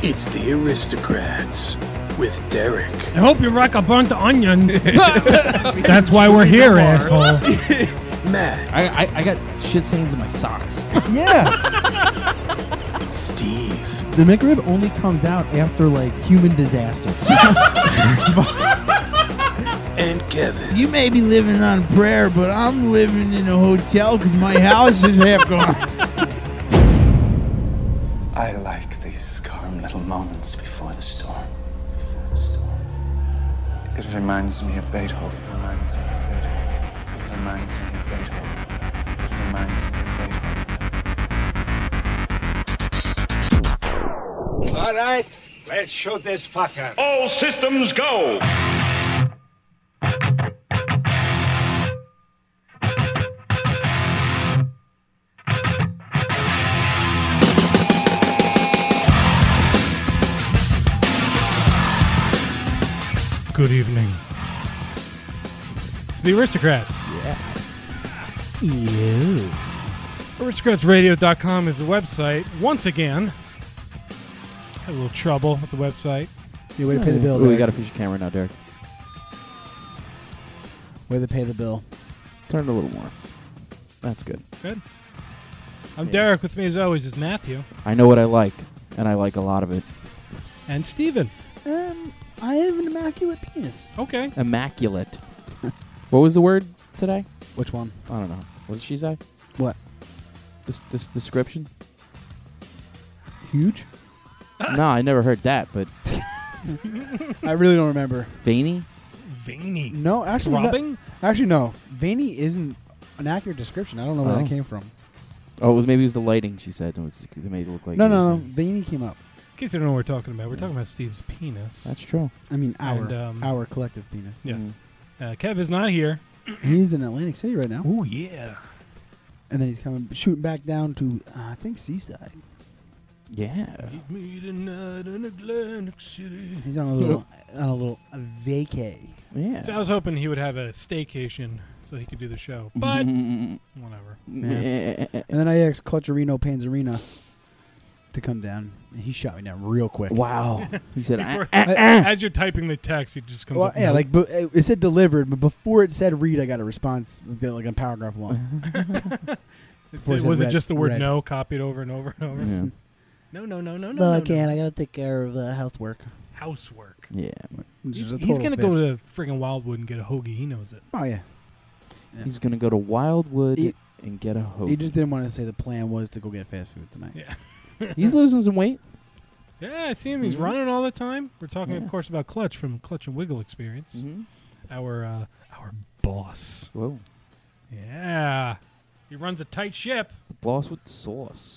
It's the Aristocrats with Derek. I hope you like a burnt onion. That's why we're here, asshole. Matt. I got shit stains in my socks. Yeah. Steve. The McRib only comes out after, like, human disasters. And Kevin. You may be living on prayer, but I'm living in a hotel because my house is half gone. I like these calm little moments before the storm. It reminds me of Beethoven. It reminds me of Beethoven. All right, let's shoot this fucker. All systems go. Good evening. It's the Aristocrats. Yeah. Aristocratsradio.com is the website. Once again, had a little trouble with the website. Yeah, way to pay the bill. Ooh, we Derek. got a future camera now, Derek. Way to pay the bill. Turn it a little more. That's good. Good. I'm Derek. With me, as always, is Matthew I know what I like, and I like a lot of it. and Steven. I have an immaculate penis. Okay. Immaculate. What was the word today? Which one? I don't know. What did she say? What? This description? Huge? No, I never heard that, but I really don't remember. veiny? Veiny. No, actually, Throbbing? no. Veiny isn't an accurate description. I don't know where that came from. Oh, maybe it was the lighting, she said. They made it look like No. Veiny came up. In case you don't know what we're talking about, we're talking about Steve's penis. That's true. I mean, And, our collective penis. Yes. Kev is not here. He's in Atlantic City right now. Oh, yeah. And then he's shooting back down to, I think, Seaside. Yeah. Meet me tonight in Atlantic City. He's on a little vacay. Yeah. So I was hoping he would have a staycation so he could do the show. But whatever. Yeah. And then I asked Clutcherino Panzerina to come down, and he shot me down real quick. Wow. He said, As you're typing the text, it just comes Well, up. yeah, like it said delivered, but before it said read, I got a response like a paragraph long. Was it just the word red. no copied over and over and over? Yeah. No. I can't. I got to take care of housework. Housework. Yeah. He's going to go to friggin' Wildwood and get a hoagie. He knows it. Oh, yeah. He's going to go to Wildwood and get a hoagie. He just didn't want to say the plan was to go get fast food tonight. Yeah. He's losing some weight. Yeah, I see him. He's running all the time. We're talking, of course, about Clutch from Clutch and Wiggle Experience. Mm-hmm. Our boss. Whoa. Yeah. He runs a tight ship. The boss with the sauce.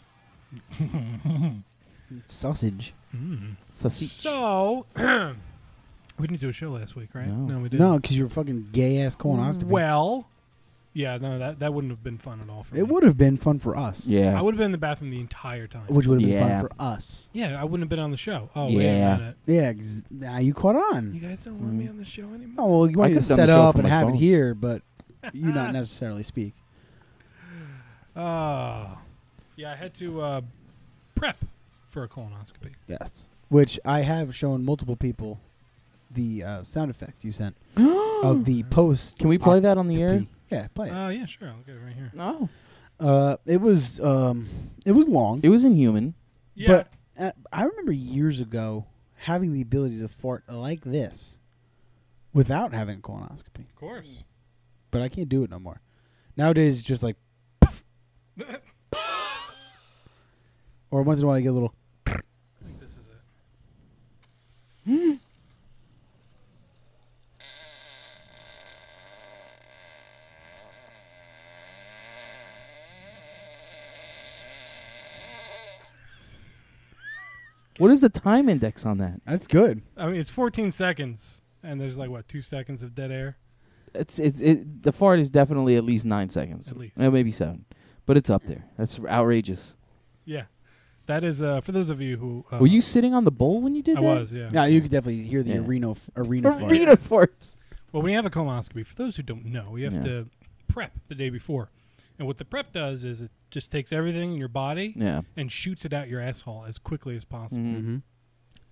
Sausage. Sausage. So, we didn't do a show last week, right? No. We didn't. No, because you're fucking gay-ass colonoscopy. Well, yeah, no, that wouldn't have been fun at all for me. It would have been fun for us. Yeah. I would have been in the bathroom the entire time. Which would have been Yeah. fun for us. Yeah, I wouldn't have been on the show. Oh, Yeah. wait a minute. Yeah, now you caught on. You guys don't want me on the show anymore? Oh, well, you want I to could've done set the show up from and my have phone. it here, but you not necessarily speak. Yeah, I had to prep for a colonoscopy. Yes. Which I have shown multiple people the sound effect you sent of the post. Can we play that on the air? Yeah, play it. Yeah, sure. I'll get it right here. No. It was long. It was inhuman. Yeah. But I remember years ago having the ability to fart like this without having a colonoscopy. Of course. But I can't do it no more. Nowadays, it's just like... or once in a while, you get a little... I think this is it. What is the time index on that? That's good. I mean, it's 14 seconds, and there's like, 2 seconds of dead air? The fart is definitely at least 9 seconds. At least. Maybe 7. But it's up there. That's outrageous. Yeah. That is, for those of you who... Were you sitting on the bowl when you did I that? was, yeah. Yeah, you could definitely hear the Yeah. arena fart. Arena farts. Well, when you have a colonoscopy, for those who don't know, you have to prep the day before. And what the prep does is it just takes everything in your body Yeah. and shoots it out your asshole as quickly as possible. Mm-hmm.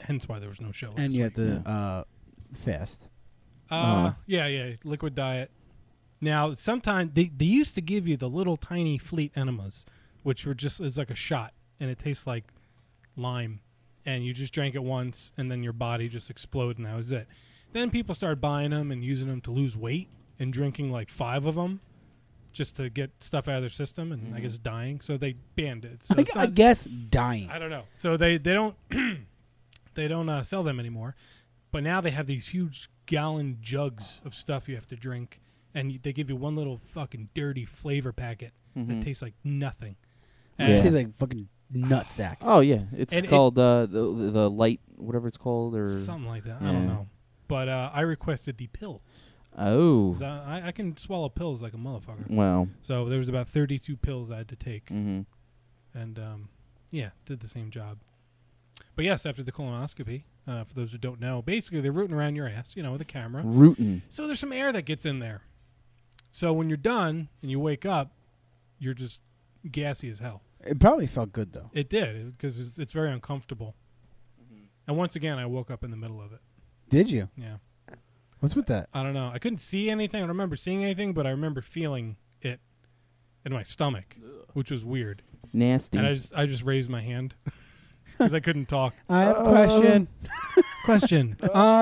hence why there was no show. And last you week. have to fast. Yeah, liquid diet. Now, sometimes they used to give you the little tiny fleet enemas, which were just is like a shot, and it tastes like lime, and you just drank it once, and then your body just exploded, and that was it. Then people started buying them and using them to lose weight, and drinking like 5 of them just to get stuff out of their system, and I guess dying. So they banned it. So I guess dying. I don't know. So they don't they don't sell them anymore. But now they have these huge gallon jugs of stuff you have to drink, and they give you one little fucking dirty flavor packet that tastes like nothing. It And tastes like fucking nutsack. Oh yeah, it's And called the light, whatever it's called, or something like that. I Yeah. don't know. But I requested the pills. oh, 'Cause I can swallow pills like a motherfucker. well, So there was about 32 pills I had to take. mm-hmm. And yeah, did the same job. But yes, after the colonoscopy, for those who don't know, basically they're rooting around your ass, with a camera. rootin'. So there's some air that gets in there. So when you're done and you wake up, you're just gassy as hell. It probably felt good though. It did, because it's very uncomfortable. And once again, I woke up in the middle of it. Did you? Yeah. What's with that? I don't know. I couldn't see anything. I don't remember seeing anything, but I remember feeling it in my stomach, which was weird. Nasty. And I just raised my hand because I couldn't talk. I have a question. Question.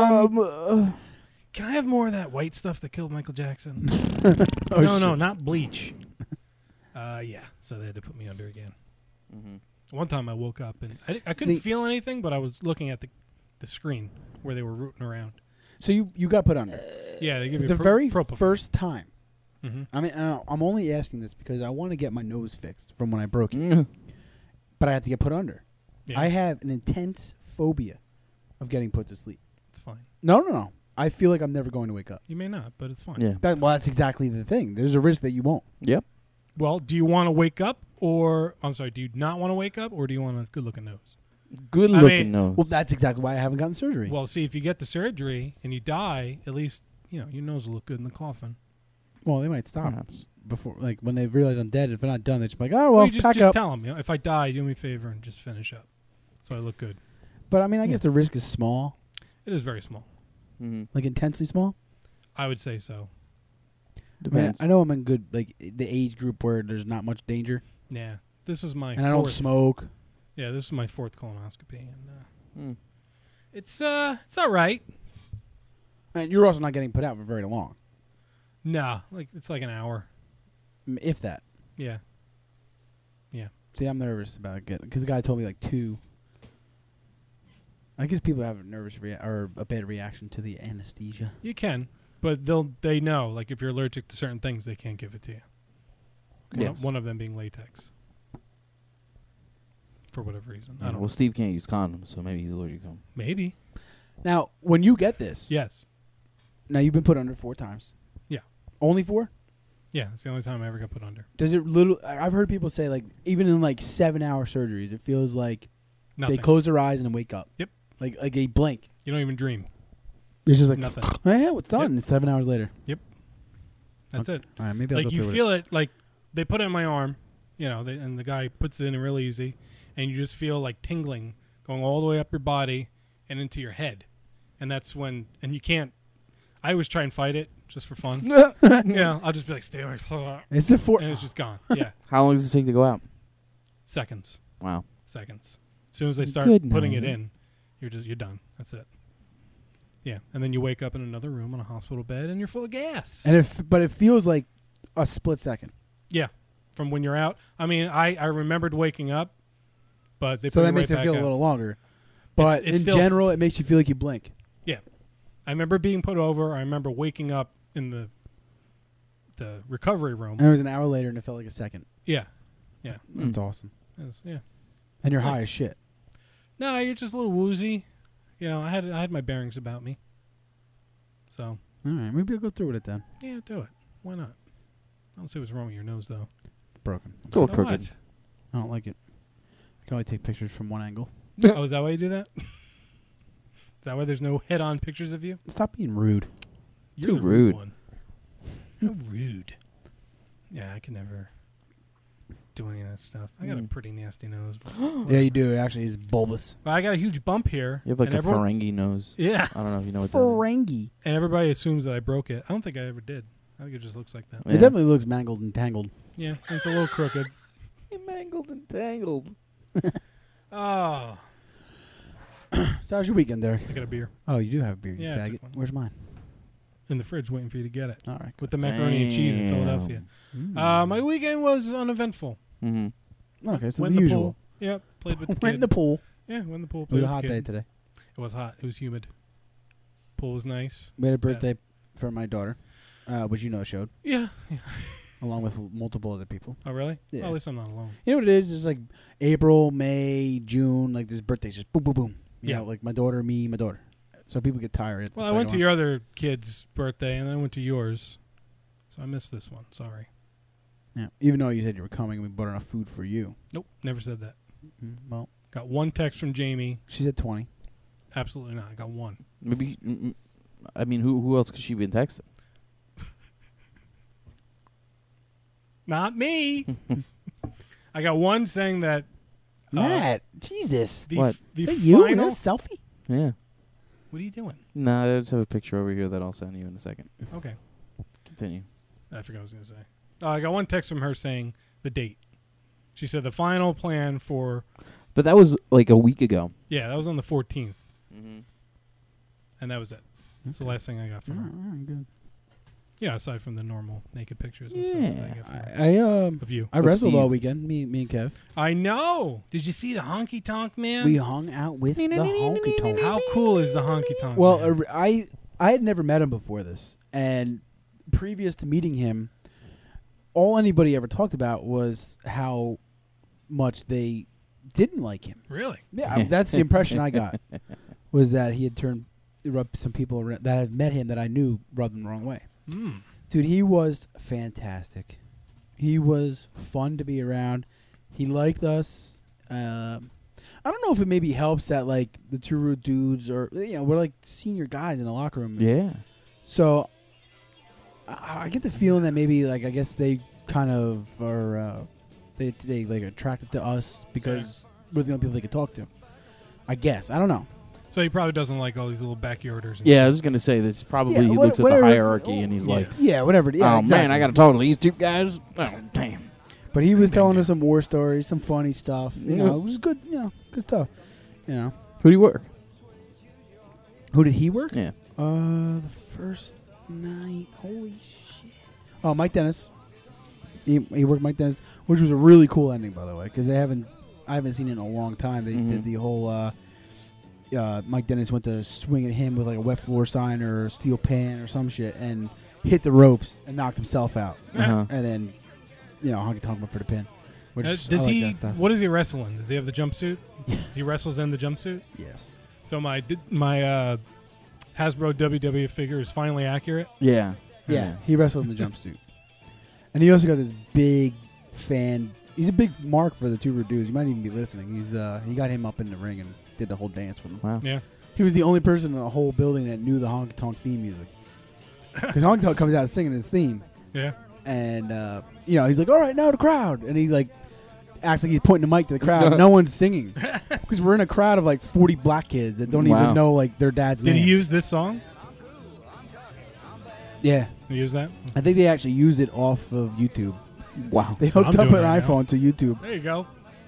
Can I have more of that white stuff that killed Michael Jackson? No, not bleach. Yeah. So they had to put me under again. One time I woke up and I couldn't feel anything, but I was looking at the screen where they were rooting around. So you got put under. Yeah, they give you The very propofol. first time. Mhm. I mean, I'm only asking this because I want to get my nose fixed from when I broke it. But I had to get put under. Yeah, I have an intense phobia of getting put to sleep. it's fine. No. I feel like I'm never going to wake up. You may not, but it's fine. Yeah. That's exactly the thing. There's a risk that you won't. Yep. Well, do you want to wake up, or I'm sorry, do you not want to wake up, or do you want a good-looking nose? Good I looking mean, nose. Well, that's exactly why I haven't gotten surgery. Well, see, if you get the surgery and you die, at least your nose will look good in the coffin. Well, they might stop Perhaps. before, like when they realize I'm dead. If I'm not done, they're just like, oh well, you just pack up. tell them, if I die, do me a favor and just finish up, so I look good. But I mean, I guess the risk is small, It is very small. Mm-hmm. like intensely small. I would say so. I mean, Depends. I know I'm in good, like the age group where there's not much danger, Yeah, this is my and I don't fourth. smoke. Yeah, this is my 4th colonoscopy, and Mm. it's all right. And you're also not getting put out for very long, Nah, it's like an hour. if that. Yeah. See, I'm nervous about it because the guy told me like 2. I guess people have a nervous or a bad reaction to the anesthesia. You can, but they know, like, if you're allergic to certain things, they can't give it to you. Yes. One of them being latex. For whatever reason. I don't Well, know. Steve can't use condoms, so maybe he's allergic to them. Maybe. Now, when you get this, Yes. now you've been put under 4 times. Yeah. Only 4? Yeah, it's the only time I ever got put under. Does it I've heard people say like even in like 7-hour surgeries, it feels like Nothing. they close their eyes and wake up. Yep. Like a blink. You don't even dream. It's just like Nothing. oh, yeah, it's done. It's 7 hours later. That's it. All right, maybe I'll Like, go you through feel it, like, they put it in my arm, and the guy puts it in real easy, and you just feel like tingling going all the way up your body and into your head. And that's when, and you can't, I always try and fight it just for fun. I'll just be like, stay away. It's a 4. And it's just gone. Yeah. How long does it take to go out? Seconds. Wow. Seconds. As soon as they start Good putting it night. in, you're done. That's it. Yeah. And then you wake up in another room on a hospital bed and you're full of gas. And but it feels like a split second. Yeah. From when you're out. I mean, I remembered waking up, but they So put that me makes right it back feel out. a little longer. But it's in still general, it makes you feel like you blink. Yeah. I remember being put over. I remember waking up in the recovery room. And it was an hour later and it felt like a second. Yeah. Yeah. That's awesome. Yeah. And you're Nice. high as shit. No, you're just a little woozy. I had my bearings about me. So, All right, maybe I'll go through with it then. yeah, do it. Why not? I don't see what's wrong with your nose, though. It's broken. It's a little Oh, crooked. what? I don't like it. I can only take pictures from one angle. Oh, is that why you do that? Is that why there's no head-on pictures of you? Stop being rude. You're Too the rude. one. How rude. Yeah, I can never. do any of that stuff. I got a pretty nasty nose. But Yeah, you do. It actually is bulbous. I got a huge bump here. You have like and a everyone- Ferengi nose. Yeah. I don't know if you know what that Ferengi. And everybody assumes that I broke it. I don't think I ever did. I think it just looks like that. is. It definitely looks mangled and tangled. Yeah, it's a little crooked. Mangled and tangled. Oh, So how's your weekend, Derek? I got a beer Oh, you do have a beer, you Yeah, I faggot. took one. Where's mine? in the fridge waiting for you to get it All right. with the macaroni and cheese in Philadelphia. My weekend was uneventful. Mm-hmm. Okay, so Went the in usual. pool. Yep, played with the Went in kid. the pool. Yeah, went in the pool. It was played a with hot the day kid. today. It was hot. It was humid. Pool was nice. We had a birthday for my daughter, which you know showed, Yeah. along with multiple other people. Oh, really? Yeah. Well, at least I'm not alone. You know what it is? It's like April, May, June. Like there's birthdays, just boom, boom, boom. You Yeah. know, like my daughter, me, my daughter. So people get tired. At the Well, I went to second your other kid's birthday, and then I went to yours. So I missed this one. Sorry. one. Yeah. Even though you said you were coming, we bought enough food for you. Nope, never said that. Well, Got one text from Jamie. she said 20. Absolutely not. I got one. Maybe. I mean, who else could she be texting? Not me. I got one saying that Matt, Jesus. the What? the Is that you in final. this selfie? Yeah. What are you doing? Nah, I just have a picture over here that I'll send you in a second. Okay, Continue. I forgot what I was going to say. I got one text from her saying the date. She said the final plan for But that was like a week ago. that was on the 14th, Mm-hmm. and that was it. That's the last thing I got from her. All right, good. Yeah, aside from the normal naked pictures and stuff that I get from her. I Of you. I What's wrestled Steve? all weekend. Me and Kev. I know. Did you see the honky tonk man? We hung out with the honky tonk. How cool is the honky tonk? Well, man? I had never met him before this, and previous to meeting him, all anybody ever talked about was how much they didn't like him. Really? Yeah, that's the impression I got. Was that he had rubbed some people that had met him that I knew rubbed him the wrong way. Mm. Dude, he was fantastic. He was fun to be around. He liked us. I don't know if it maybe helps that like the two rude dudes are we're like senior guys in the locker room. Yeah. So I get the feeling that maybe like I guess they kind of are they like attracted to us because we're the only people they could talk to. I guess I don't know. So he probably doesn't like all these little backyarders. And Yeah, I shit. was going to say this. Probably Yeah, he looks at the whatever- hierarchy and he's Yeah. like, Yeah, whatever. Yeah, oh, exactly. man, I got to talk to these two guys. Oh, damn. But he was telling Yeah. us some war stories, some funny stuff. You Yeah. know, it was good. Good stuff. You know, Who do you work? who did he work? Yeah. The first night. Holy shit! Oh, Mike Dennis. He worked Mike Dennis, which was a really cool ending, by the way, because I haven't seen it in a long time. They did the whole. Mike Dennis went to swing at him with like a wet floor sign or a steel pan or some shit, and hit the ropes and knocked himself out. Uh-huh. And then, honky tonk went for the pin. Which Does I like he? that stuff. What does he wrestle in? Does he have the jumpsuit? He wrestles in the jumpsuit. Yes. So my Hasbro WWF figure is finally accurate. Yeah. Yeah, he wrestled in the jumpsuit, and he also got this big fan. He's a big mark for the two rude dudes. You might even be listening. He got him up in the ring and did the whole dance with him. Wow. Yeah. He was the only person in the whole building that knew the honky tonk theme music, because honky tonk comes out singing his theme, Yeah. and he's like, "All right, now the crowd," and he like acts like he's pointing the mic to the crowd. No one's singing because we're in a crowd of like 40 black kids that don't Wow. even know like their dad's Did name. he use this song? Yeah, Did he use that? I think they actually used it off of YouTube. Wow. They So hooked I'm up an doing it right iPhone to YouTube. There you go.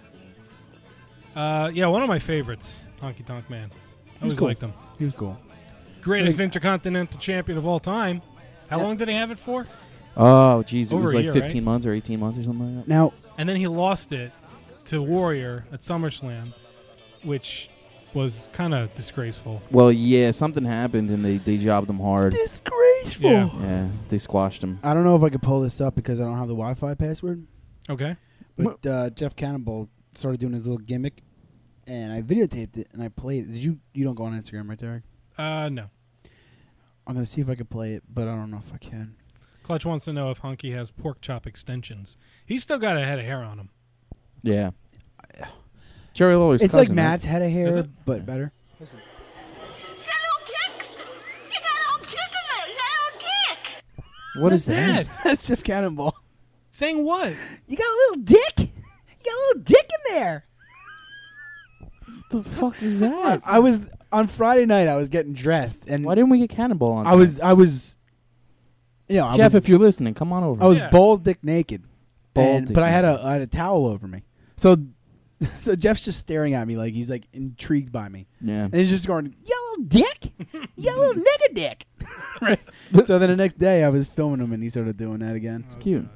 Yeah, one of my favorites, Honky Tonk Man. I always cool. liked him. He was cool. Greatest intercontinental champion of all time. How long did he have it for? Oh, geez. It Over was a like year, 15 right? months or 18 months or something like that. Now, And then he lost it to Warrior at SummerSlam, which was kind of disgraceful. Well, yeah, something happened and they jobbed him hard. disgraceful. Yeah. Yeah, they squashed him. I don't know if I could pull this up because I don't have the Wi-Fi password. Okay. But Jeff Cannonball started doing his little gimmick, and I videotaped it and I played it. You don't go on Instagram, right, Derek? No. I'm gonna see if I can play it, but I don't know if I can. Clutch wants to know if Honky has pork chop extensions. He's still got a head of hair on him. Yeah. Jerry Lawler's It's like cousin, right? Matt's head of Is hair, it? but better. You got a little dick. You got a little dick in there. You got a little dick. What is that? That's Jeff Cannonball. Saying what? You got a little dick. You got a little dick in there. What the fuck is that? I was on Friday night. I was getting dressed, and Why didn't we get Cannonball on? I was, you know, Jeff, if you're listening, come on over. I was Yeah. balls dick naked, Balls dick but I had naked. I had a towel over me. So Jeff's just staring at me like he's like intrigued by me, yeah. and he's just going, "You little dick, you little nigga dick." Right. So then the next day I was filming him, and he started doing that again. It's cute.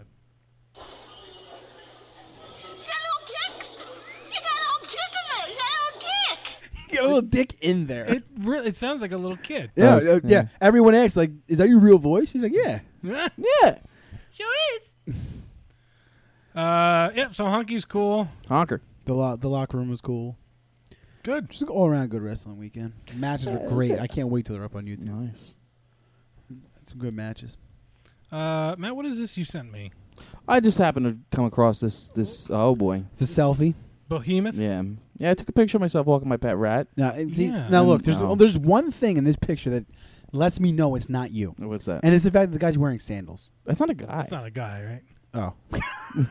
You got a little dick in there. It sounds like a little kid. Yeah, Does, yeah. Everyone asks, like, "Is that your real voice?" He's like, "Yeah." Yeah. Sure is. Yep. So Hunky's cool. Honker. The locker room was cool. Good. Just an all around good wrestling weekend. Matches were great. I can't wait till they're up on YouTube. Nice. Some good matches. Matt, what is this you sent me? I just happened to come across this. Oh boy. It's a selfie. Behemoth. Yeah. Yeah. I took a picture of myself walking my pet rat. Now, and see, Yeah. now look. No. There's one thing in this picture that lets me know it's not you, What's that? and it's the fact that the guy's wearing sandals. That's not a guy. It's not a guy, right? Oh,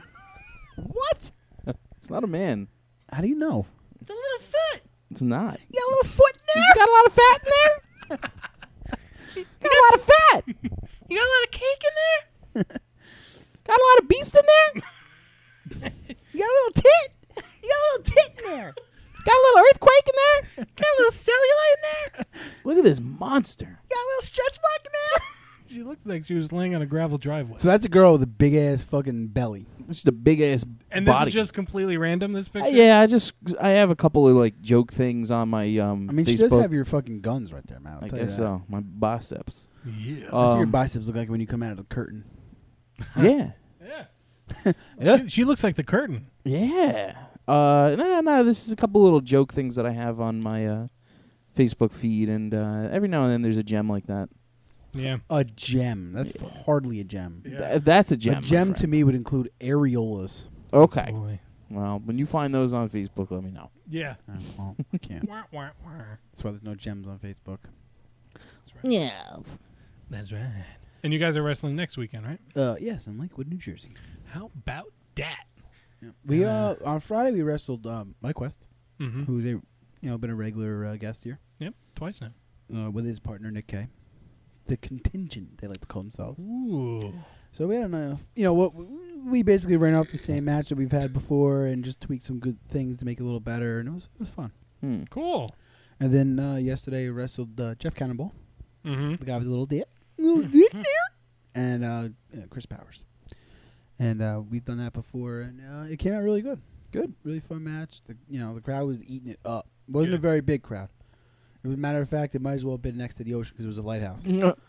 what? It's not a man. How do you know? It's a little foot. It's not. You got a little foot in there. You got a lot of fat in there. Got a lot of fat. You got a lot of cake in there. Got a lot of beast in there. You got a little tit. You got a little tit in there. Got a little earthquake in there. Got a little cellulite in there. Look at this monster. You got a little stretch mark in there. She looked like she was laying on a gravel driveway. So that's a girl with a big ass fucking belly. This is a big ass And this body. is just completely random. This picture. Yeah, I have a couple of like joke things on my I mean, Facebook. she does have your fucking guns right there, man. I guess so. My biceps. Yeah. That's what your biceps look like when you come out of the curtain. Yeah. Yeah. Yeah. She looks like the curtain. Yeah. No. This is a couple little joke things that I have on my Facebook feed, and every now and then there's a gem like that. Yeah. A gem. That's hardly a gem. Yeah. That's a gem. A my gem to friend. me would include areolas. Okay. Boy. Well, when you find those on Facebook, let me know. Yeah. Well, I can't. Wah, wah, wah. That's why there's no gems on Facebook. Yes. That's right. And you guys are wrestling next weekend, right? Yes, in Lakewood, New Jersey. How about that? We on Friday we wrestled Mike West, Mm-hmm. who's been a regular guest here, Yep. Twice now. with his partner Nick Kay. The contingent, they like to call themselves. Ooh. So we had enough. What we basically ran off the same match that we've had before and just tweaked some good things to make it a little better, and it was fun. Cool. And then yesterday we wrestled Jeff Cannonball, Mm-hmm. the guy with the little dick there, and Chris Powers. And we've done that before, and it came out really good. Good, really fun match. The crowd was eating it up. It wasn't a very big crowd. It was a matter of fact, it might as well have been next to the ocean because it was a lighthouse.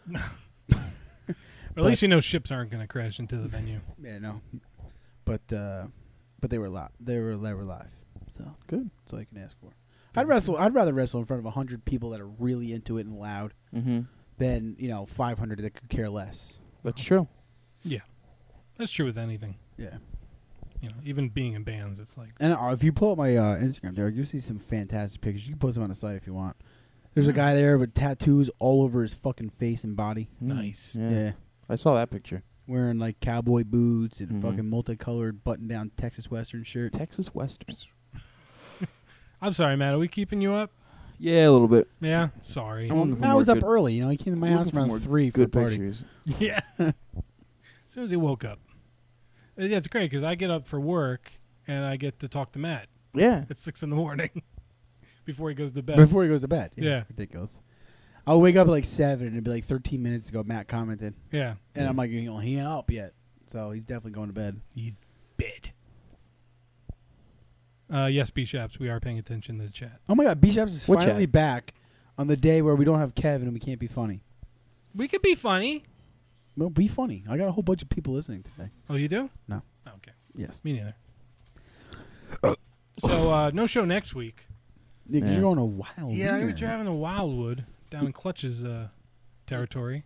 At least you know ships aren't going to crash into the venue. Yeah, no. But they were live. They were live. So Good. that's all you can ask for. I'd rather wrestle in front of 100 people that are really into it and loud Mm-hmm. than 500 that could care less. That's true. Yeah. That's true with anything. Yeah. Even being in bands, it's like. And if you pull up my Instagram, Derek, you'll see some fantastic pictures. You can post them on the site if you want. There's a guy there with tattoos all over his fucking face and body. Nice. Yeah. I saw that picture. Wearing like cowboy boots and Mhm. fucking multicolored button-down Texas Western shirt. Texas Western. I'm sorry, Matt. Are we keeping you up? Yeah, a little bit. Yeah. Sorry. I'm looking for I more was up good- early. He came to my house looking for around more 3 for the good party. pictures. Yeah. As soon as he woke up. Yeah, it's great because I get up for work and I get to talk to Matt Yeah. at 6 in the morning before he goes to bed. Before he goes to bed. Yeah. Ridiculous. I'll wake up at like 7 and it'll be like 13 minutes to go. Matt commented. Yeah. And I'm like, he ain't up yet. So he's definitely going to bed. He's bed. Yes, B-Shaps, we are paying attention to the chat. Oh my God, B-Shaps is What finally chat? back on the day where we don't have Kevin and we can't be funny. We could be funny. Well, be funny. I got a whole bunch of people listening today. Oh, you do? No. Oh, okay. Yes. Me neither. So, no show next week. Yeah, 'cause Yeah. you're going a wild. Yeah, we're weekend. driving to Wildwood down in Clutch's territory.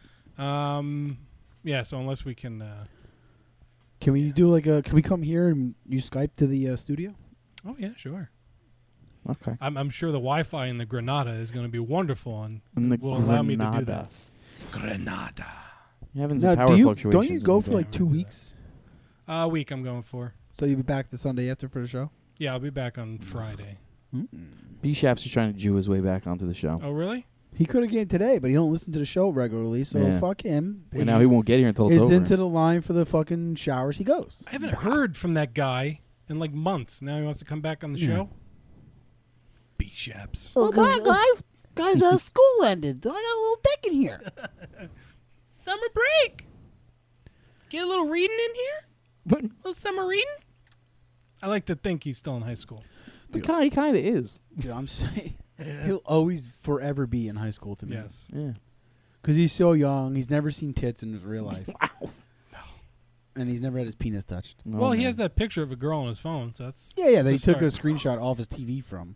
Yeah, so unless we can... Can we do like a? Can we come here and you Skype to the studio? oh, yeah, sure. Okay. I'm sure the Wi-Fi in the Granada is going to be wonderful and And the will allow me to do Granada. that. Granada. You're having Now, some power don't you fluctuations. go in for the like back. 2 weeks? A week I'm going for. So you'll be back the Sunday after for the show? Yeah, I'll be back on Friday. B-Shaps is trying to Jew his way back onto the show. Oh, really? He could have came today, but he don't listen to the show regularly, so Yeah. fuck him. And now he won't get here until it's It's over. into the line for the fucking showers he goes. I haven't heard from that guy in like months. Now he wants to come back on the show. B-Shaps. Oh, come on, guys. Guys, school ended. I got a little dick in here. Summer break. Get a little reading in here? A little summer reading? I like to think he's still in high school. He kind of is. Dude, I'm saying he'll always forever be in high school to me. Yes. Yeah. Because he's so young. He's never seen tits in his real life. Wow. And he's never had his penis touched. No, Well, he man. has that picture of a girl on his phone, so that's... Yeah, that he it's a took a start. screenshot off his TV from.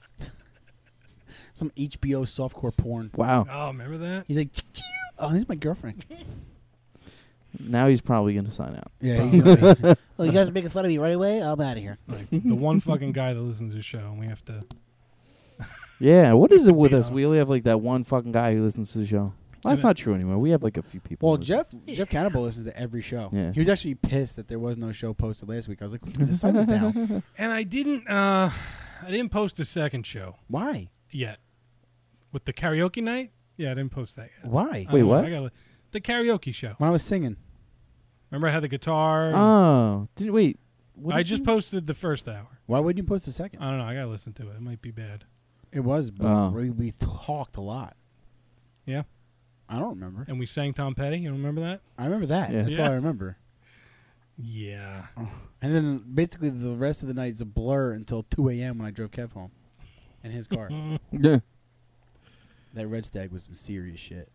Some HBO softcore porn. Wow. Oh, remember that? He's like, oh, he's my girlfriend. Now he's probably going to sign out. Yeah, he's gonna be. Well, you guys are making fun of me right away. I'm out of here. Like, the one fucking guy that listens to the show, and we have to... Yeah, what is it with Yeah. us? We only have like that one fucking guy who listens to the show. Well, that's Yeah. not true anymore. We have like a few people. Well, who Jeff Cannibal listens to every show. Yeah. He was actually pissed that there was no show posted last week. I was like, the site was down. And I didn't post a second show Why? yet. With the karaoke night? Yeah, I didn't post that yet. Why? I Wait, don't know. what? I gotta, the karaoke show. When I was singing. Remember I had the guitar? Oh, didn't wait. What I did just you- posted the first hour. Why wouldn't you post a second? I don't know. I gotta listen to it. It might be bad. It was, but Oh. we talked a lot. Yeah. I don't remember. And we sang Tom Petty. You don't remember that? I remember that. Yeah. That's Yeah. all I remember. Yeah. And then basically the rest of the night's a blur until 2 a.m. when I drove Kev home in his car. Yeah. That Red Stag was some serious shit.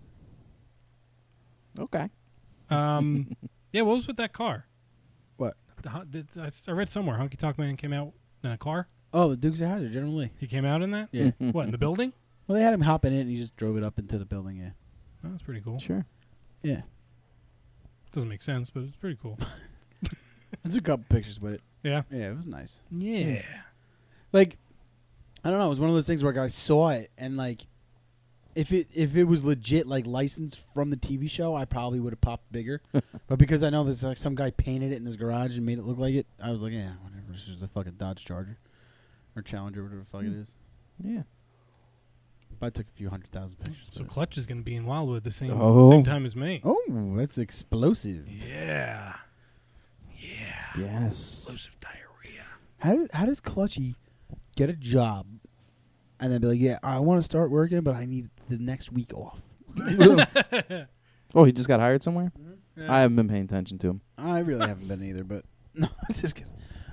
Okay. Yeah, what was with that car? What? I read somewhere Honky Tonk Man came out in a car. Oh, the Dukes of Hazzard, General Lee. He came out in that? Yeah. What, in the building? Well, they had him hop in it, and he just drove it up into the building, yeah. Oh, that's pretty cool. Sure. Yeah. Doesn't make sense, but it's pretty cool. I took a couple pictures with it. Yeah. Yeah, it was nice. Yeah. Like, I don't know. It was one of those things where I saw it, and, like, if it was legit, like, licensed from the TV show, I probably would have popped bigger. But because I know there's, like, some guy painted it in his garage and made it look like it, I was like, yeah, whatever. It's just a fucking Dodge Charger. Or Challenger, whatever the fuck it is. Yeah. But I took a few 100,000 pictures. So with it. Clutch is going to be in Wildwood the same Oh. time as me. Oh, that's explosive. Yeah. Yeah. Yes. Explosive diarrhea. How does Clutchy get a job and then be like, yeah, I want to start working, but I need the next week off? Oh, he just got hired somewhere? Yeah. I haven't been paying attention to him. I really haven't been either, but no, I'm just kidding.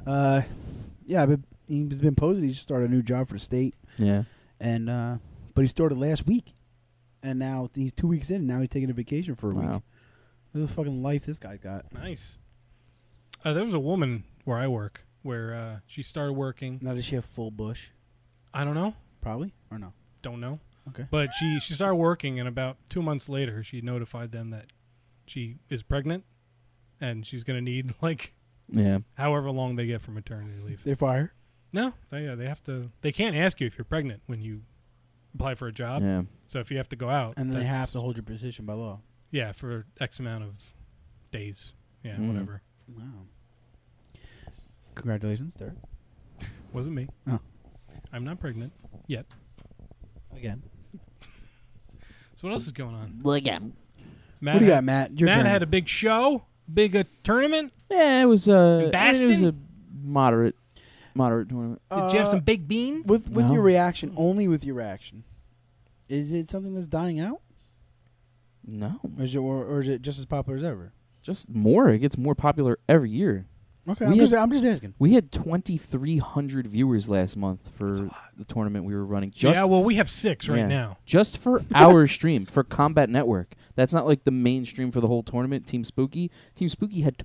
Yeah, but he's been posted. He just started a new job for the state, Yeah. and but he started last week, and now he's 2 weeks in, and now he's taking a vacation for a week. Wow. Look at the fucking life this guy got. Nice. There was a woman where I work where she started working. Now does she have full bush? I don't know. Probably or no? Don't know. Okay. But she started working, and about 2 months later, she notified them that she is pregnant, and she's going to need, like, Yeah. however long they get for maternity leave. They fire. No, they have to. They can't ask you if you're pregnant when you apply for a job. Yeah. So if you have to go out, And then they that's- have to hold your position by law. Yeah, for X amount of days. Yeah, Mm. whatever. Wow. Congratulations, Derek. Wasn't me. Oh. I'm not pregnant yet. Again. So what else is going on? Again. Matt What do you had- got, Matt? Your Matt turn. had a big show, big tournament. Yeah, it was it was Baston? a moderate tournament. Did you have some big beans? With No. your reaction, only with your reaction. Is it something that's dying out? No. Or is it just as popular as ever? Just more. It gets more popular every year. Okay, We I'm just asking. We had 2,300 viewers last month for the tournament we were running. Just, yeah, well, we have 6 right yeah, now. Just for our stream, for Combat Network. That's not like the main stream for the whole tournament, Team Spooky. Team Spooky had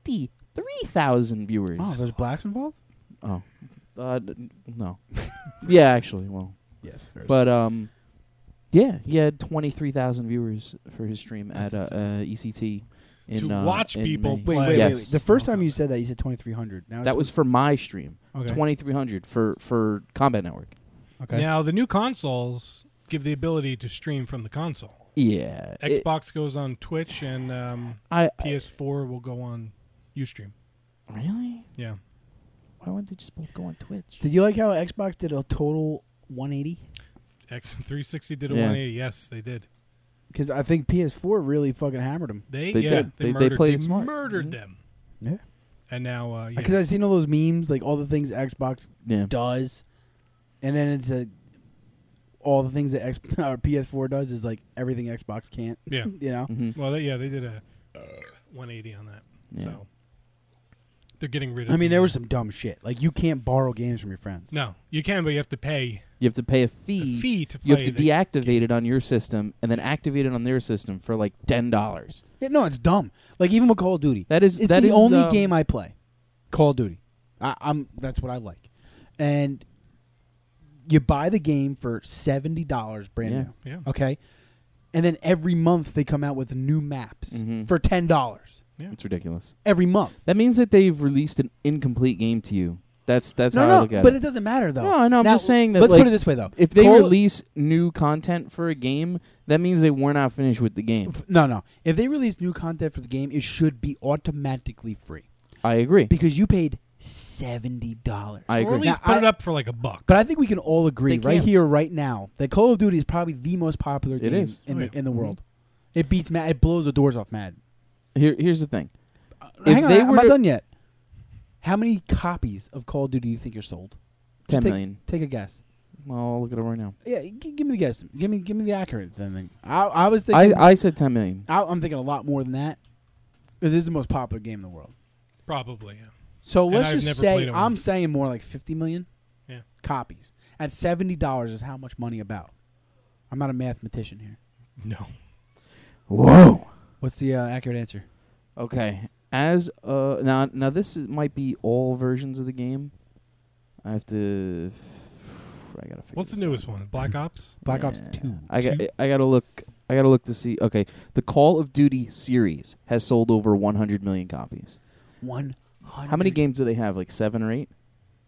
23,000 viewers. Oh, there's blacks involved? Oh. No. Yeah, actually, well. Yes. But, yeah, he had 23,000 viewers for his stream That's at ECT. To watch in people May. play. Wait. Yes. The first time you said that, you said 2,300. Now That was for my stream. okay. 2,300 for Combat Network. Okay. Now, the new consoles give the ability to stream from the console. Yeah. Xbox goes on Twitch, and I PS4 will go on Ustream. Really? Yeah. Why wouldn't they just both go on Twitch? Did you like how Xbox did a total 180? X360 did a Yeah. 180. Yes, they did. Because I think PS4 really fucking hammered them. They did. They They played it they smart. murdered them. Yeah. And now, Because I've seen all those memes, like all the things Xbox Yeah. does, and then it's all the things that or PS4 does is like everything Xbox can't. Yeah. You know? Mm-hmm. well, they did a 180 on that. Yeah. So they're getting rid of. I mean, the- there was some dumb shit. Like you can't borrow games from your friends. No, you can, but you have to pay You have to pay a a fee. fee to play. You have to the- deactivate it on your system and then activate it on their system for like $10. Yeah, no, it's dumb. Like even with Call of Duty, It's the only game I play. Call of Duty. That's what I like. And you buy the game for $70 brand Yeah. new. Yeah. Okay. And then every month they come out with new maps Mhm. for $10 It's ridiculous. every month. That means that they've released an incomplete game to you. That's how I No, look at but it. it doesn't matter though. No, I know. I'm Now, just saying that. Let's like, put it this way though. if they Call- release new content for a game, that means they were not finished with the game. No. If they release new content for the game, it should be automatically free I agree. because you paid $70. I Or agree. at least Now, put it up for like $1. But I think we can all agree They right can. here, right now, that Call of Duty is probably the most popular It game is. in Oh, the yeah. in the world. It beats Mad. It blows the doors off Mad. Here's the thing. Hang on, they I'm were not to- done yet. How many copies of Call of Duty do you think are sold? 10 take, million. Take a guess. Well, I'll look at it right now. Yeah, give me the guess. Give me the accurate thing. I was thinking. I said 10 million. I'm thinking a lot more than that because it's the most popular game in the world. Probably, yeah. So And let's I've just never say played it I'm once. saying more like 50 million Yeah. copies. At $70 is how much money about? I'm not a mathematician here. No. Whoa. What's the accurate answer? Okay. As now this might be all versions of the game. I have to. I gotta figure. What's the this out. newest one? Black Ops? Black Ops Yeah. 2. I gotta look. I gotta look to see. Okay, the Call of Duty series has sold over 100 million copies. 100. How many games do they have? Like 7 or 8?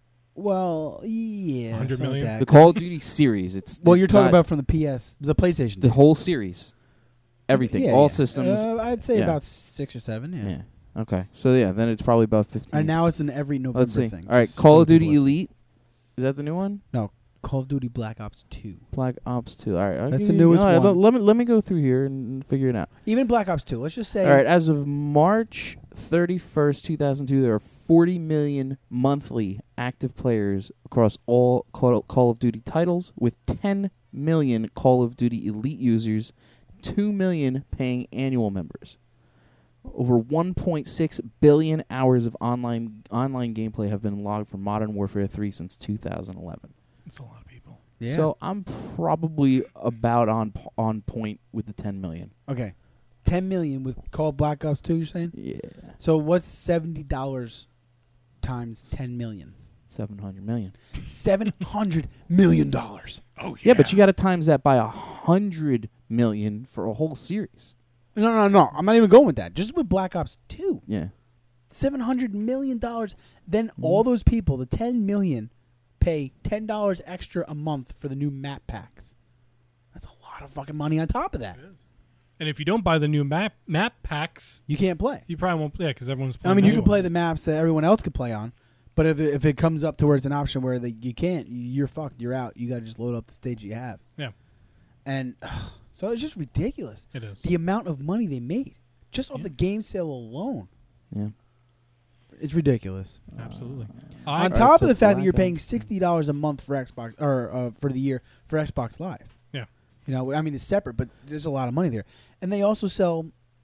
Well, yeah. 100 something like million? that. The Call of Duty series. Well, it's you're talking not- about from the PlayStation. the days. whole series, everything, Yeah, all yeah. systems. I'd say yeah. about 6 or 7. Yeah. Yeah. Okay. So yeah, then it's probably about 15. And now it's in every November Let's see. thing. All right, Just Call for of the Duty people listening. Elite. Is that the new one? No, Call of Duty Black Ops 2. Black Ops 2. All right. I'll That's give the you- newest all right, one. Let me go through here and figure it out. Even Black Ops 2. Let's just say. All right. As of March 31st, 2002, there are 40 million monthly active players across all Call of Duty titles, with 10 million Call of Duty Elite users, 2 million paying annual members. Over 1.6 billion hours of online gameplay have been logged for Modern Warfare 3 since 2011. That's a lot of people. Yeah. So I'm probably about on point with the 10 million. Okay. 10 million with Call of Black Ops 2, you're saying? Yeah. So what's $70 times 10 million? 700 million. $700 million. Oh, Yeah, but you got to times that by 100 million for a whole series. No. I'm not even going with that. Just with Black Ops 2. Yeah. $700 million. Then all those people, the 10 million, pay $10 extra a month for the new map packs. That's a lot of fucking money on top of that. And if you don't buy the new map packs, You can't play. you probably won't play because everyone's I playing. mean, the you new can play ones. the maps that everyone else could play on, but if it comes up to where it's an option where you can't, you're fucked. You're out. You got to just load up the stage you have. Yeah. And so it's just ridiculous. It is. The amount of money they made just off Yeah. the game sale alone. Yeah. It's ridiculous. Absolutely. On Alright, top so of the fact that Black you're paying Ops. $60 a month for Xbox or for the year for Xbox Live. Yeah. You know, I mean it's separate, but there's a lot of money there. And they also sell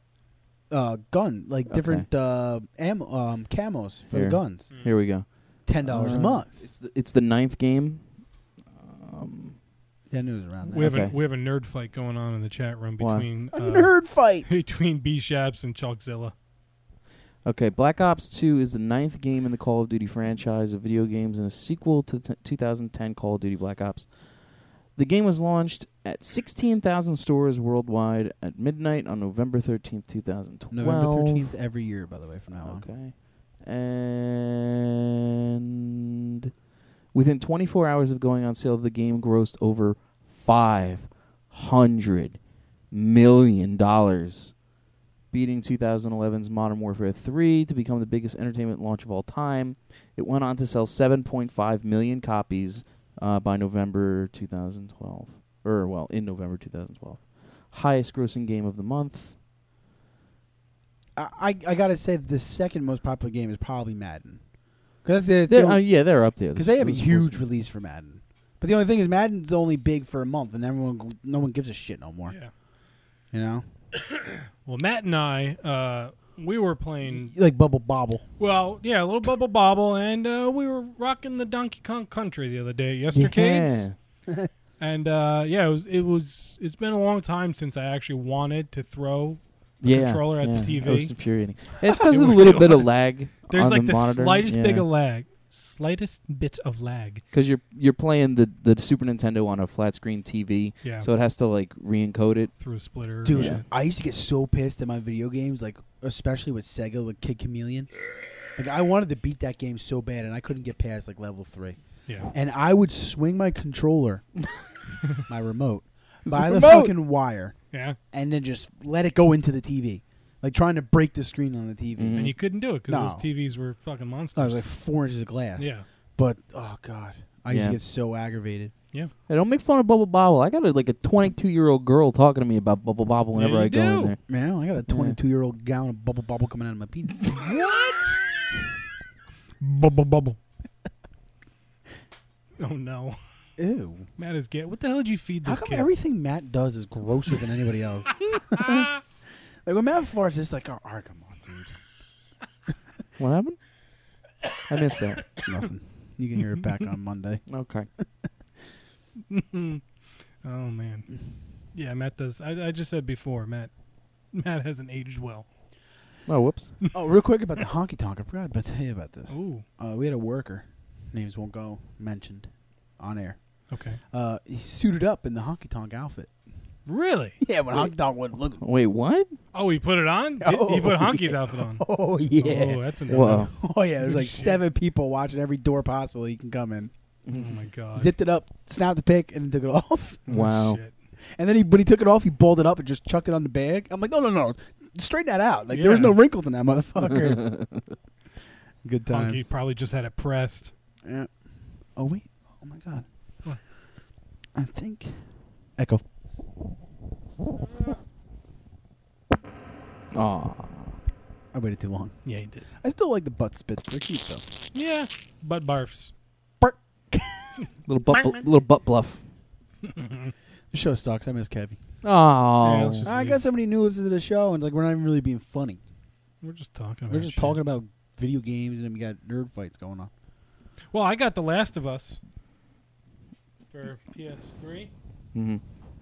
different camos for the Here. guns. Here we go. $10 a month. It's the 9th game. Yeah, I knew it was around We there. have we have a nerd fight going on in the chat room Why? between A nerd fight. between B-Shaps and Chalkzilla. Okay, Black Ops 2 is the 9th game in the Call of Duty franchise of video games and a sequel to 2010 Call of Duty Black Ops. The game was launched at 16,000 stores worldwide at midnight on November 13th, 2012. November 13th every year, by the way, from now on. Okay. And within 24 hours of going on sale, the game grossed over $500 million beating 2011's Modern Warfare 3 to become the biggest entertainment launch of all time. It went on to sell 7.5 million copies by November 2012. In November 2012. Highest grossing game of the month. I gotta say that the second most popular game is probably Madden. Because They're up there. Because they have a huge release for Madden. But the only thing is, Madden's only big for a month, and no one gives a shit no more. Yeah. You know? Well, Matt and I, we were playing. You like Bubble Bobble. Well, yeah, a little Bubble Bobble, and we were rocking the Donkey Kong Country the other day, yestercades. Yeah. And it's been a long time since I actually wanted to throw the controller at the TV. It was infuriating. It's because of the little bit of lag. There's on like the monitor. Slightest bit of lag. Because you're playing the Super Nintendo on a flat screen TV, so it has to like re-encode it through a splitter. Dude, I used to get so pissed at my video games, like especially with Sega, like Kid Chameleon. Like I wanted to beat that game so bad, and I couldn't get past like level 3. Yeah, and I would swing my controller, my remote, by the fucking wire. Yeah, and then just let it go into the TV. Like trying to break the screen on the TV. Mm-hmm. And you couldn't do it because those TVs were fucking monsters. No, it was like 4 inches of glass. Yeah. But, oh, God. I used to get so aggravated. Yeah. Hey, don't make fun of Bubble Bobble. I got a 22-year-old girl talking to me about Bubble Bobble whenever I go in there. Man, I got a 22-year-old gallon of Bubble Bobble coming out of my penis. What? Bubble. Oh, no. Ew. Matt is gay. What the hell did you feed this kid? How come kid? everything Matt does is grosser than anybody else? Like when Matt farts, it's like, oh, come on, dude. What happened? I missed that. Nothing. You can hear it back on Monday. Okay. Oh man. Yeah, Matt does. I just said before, Matt hasn't aged well. Oh, whoops. Oh, real quick about the honky tonk. I forgot to tell you about this. Ooh. We had a worker. Names won't go mentioned on air. Okay. He suited up in the honky tonk outfit. Really? Yeah, when honky tonk wouldn't look. Wait, what? Oh, he put it on? He put Honky's outfit on. Oh, yeah. Oh, that's a Whoa. Oh, yeah. There's like 7 people watching every door possible he can come in. Oh, my God. Zipped it up, snapped the pic, and took it off. Wow. Oh, shit. And then when he took it off, he balled it up and just chucked it on the bag. I'm like, no. Straighten that out. Like, there was no wrinkles in that motherfucker. Good times. Honky probably just had it pressed. Yeah. Oh, wait. Oh, my God. What? I think. Echo. Aw. I waited too long. Yeah, he did. I still like the butt spits. They're cute, though. Yeah. Butt barfs. Little butt bluff. The show sucks. I miss Kevy. Oh. Yeah, I got somebody new listens to the show, and like we're not even really being funny. We're just talking. We're just talking about video games, and then we got nerd fights going on. Well, I got The Last of Us for PS3. Mm-hmm.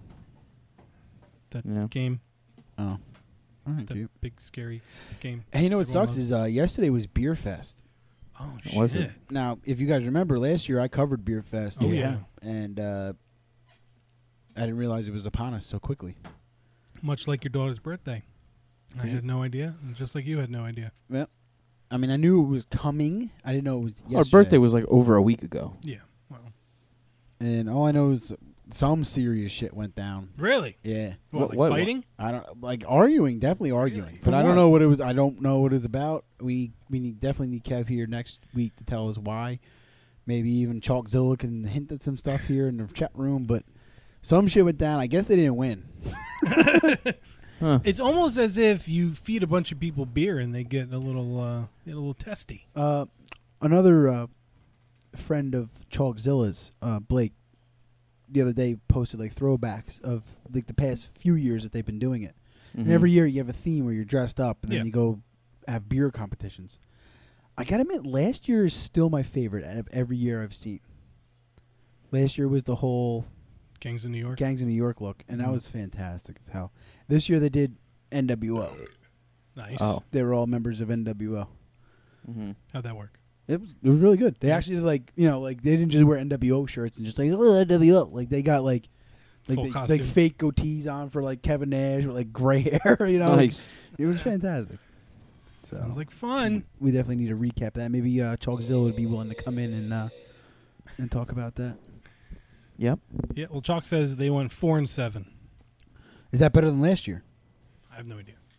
That game. Oh. All right, The big scary game. Hey, you know what Everyone sucks loves. is yesterday was Beer Fest. Oh, shit. Was it? Now, if you guys remember, last year I covered Beer Fest. Oh, yeah. And I didn't realize it was upon us so quickly. Much like your daughter's birthday. I had no idea, and just like you had no idea. Well, I mean, I knew it was coming. I didn't know it was yesterday. Our birthday was like over a week ago. Yeah. Well. And all I know is some serious shit went down. Really? Yeah. What, fighting? I don't like arguing. Definitely arguing. Really? But I don't know what it was. I don't know what it was about. We definitely need Kev here next week to tell us why. Maybe even Chalkzilla can hint at some stuff here in the chat room. But some shit went down. I guess they didn't win. Huh. It's almost as if you feed a bunch of people beer and they get a little testy. Another friend of Chalkzilla's, Blake, the other day posted like throwbacks of like the past few years that they've been doing it. Mm-hmm. And every year you have a theme where you're dressed up and then Yeah. you go have beer competitions. I gotta admit, last year is still my favorite out of every year I've seen. Last year was the whole Gangs of New York. Gangs of New York look, and that was fantastic as hell. This year they did NWO. Nice. Oh. They were all members of NWO. Mm-hmm. How'd that work? It was really good. They actually like they didn't just wear NWO shirts and just like NWO. Like they got like Full like costume. fake goatees on for like Kevin Nash with like gray hair. Nice. It was fantastic. So Sounds like fun. we definitely need to recap that. Maybe Chalkzilla would be willing to come in and talk about that. Yep. Yeah. Well, Chalk says they went 4-7. Is that better than last year? I have no idea.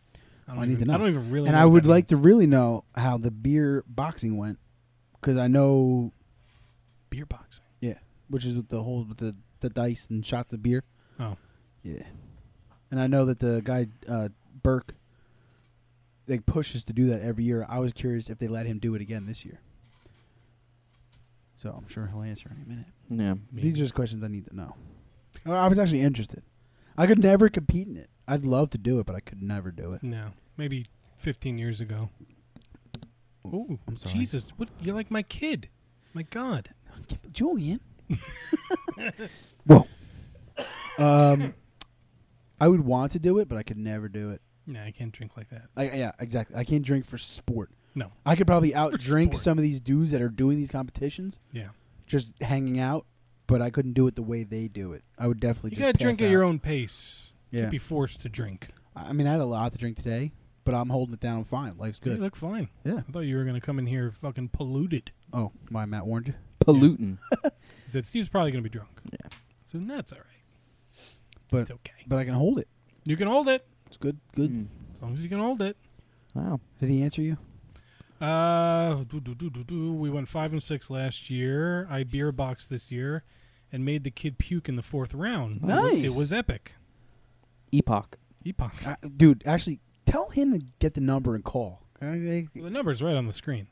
I need to know. I don't even really. And know I what would that like to means. really know how the beer boxing went, because I know, beer boxing. which is with the dice and shots of beer. Oh, Yeah. And I know that the guy Burke, pushes to do that every year. I was curious if they let him do it again this year. So I'm sure he'll answer in a minute. Yeah. maybe. These are just questions I need to know. I was actually interested. I could never compete in it. I'd love to do it, but I could never do it. No, maybe 15 years ago. Oh, I'm sorry. Jesus! What? You're like my kid. My God. Julian. Whoa. I would want to do it, but I could never do it. Nah, I can't drink like that. Yeah, exactly. I can't drink for sport. No. I could probably outdrink sport. some of these dudes that are doing these competitions, Yeah. just hanging out, but I couldn't do it the way they do it. I would definitely You just gotta drink pass at your out. own pace. You Yeah. can't be forced to drink. I mean, I had a lot to drink today, but I'm holding it down. I'm fine. Life's You good. look fine. Yeah. I thought you were gonna come in here fucking polluted. Oh, my Matt warned you? Polluting. He said Steve's probably gonna be drunk. Yeah. So that's all right. But It's okay. but I can hold it. You can hold it It's good. Good. Mm. as long as you can hold it. Wow. Did he answer you? We went 5 and 6 last year. I beer boxed this year, and made the kid puke in the 4th round. Nice. It was epic. Epoch. Epoch. Dude, actually, tell him to get the number and call. The number's right on the screen.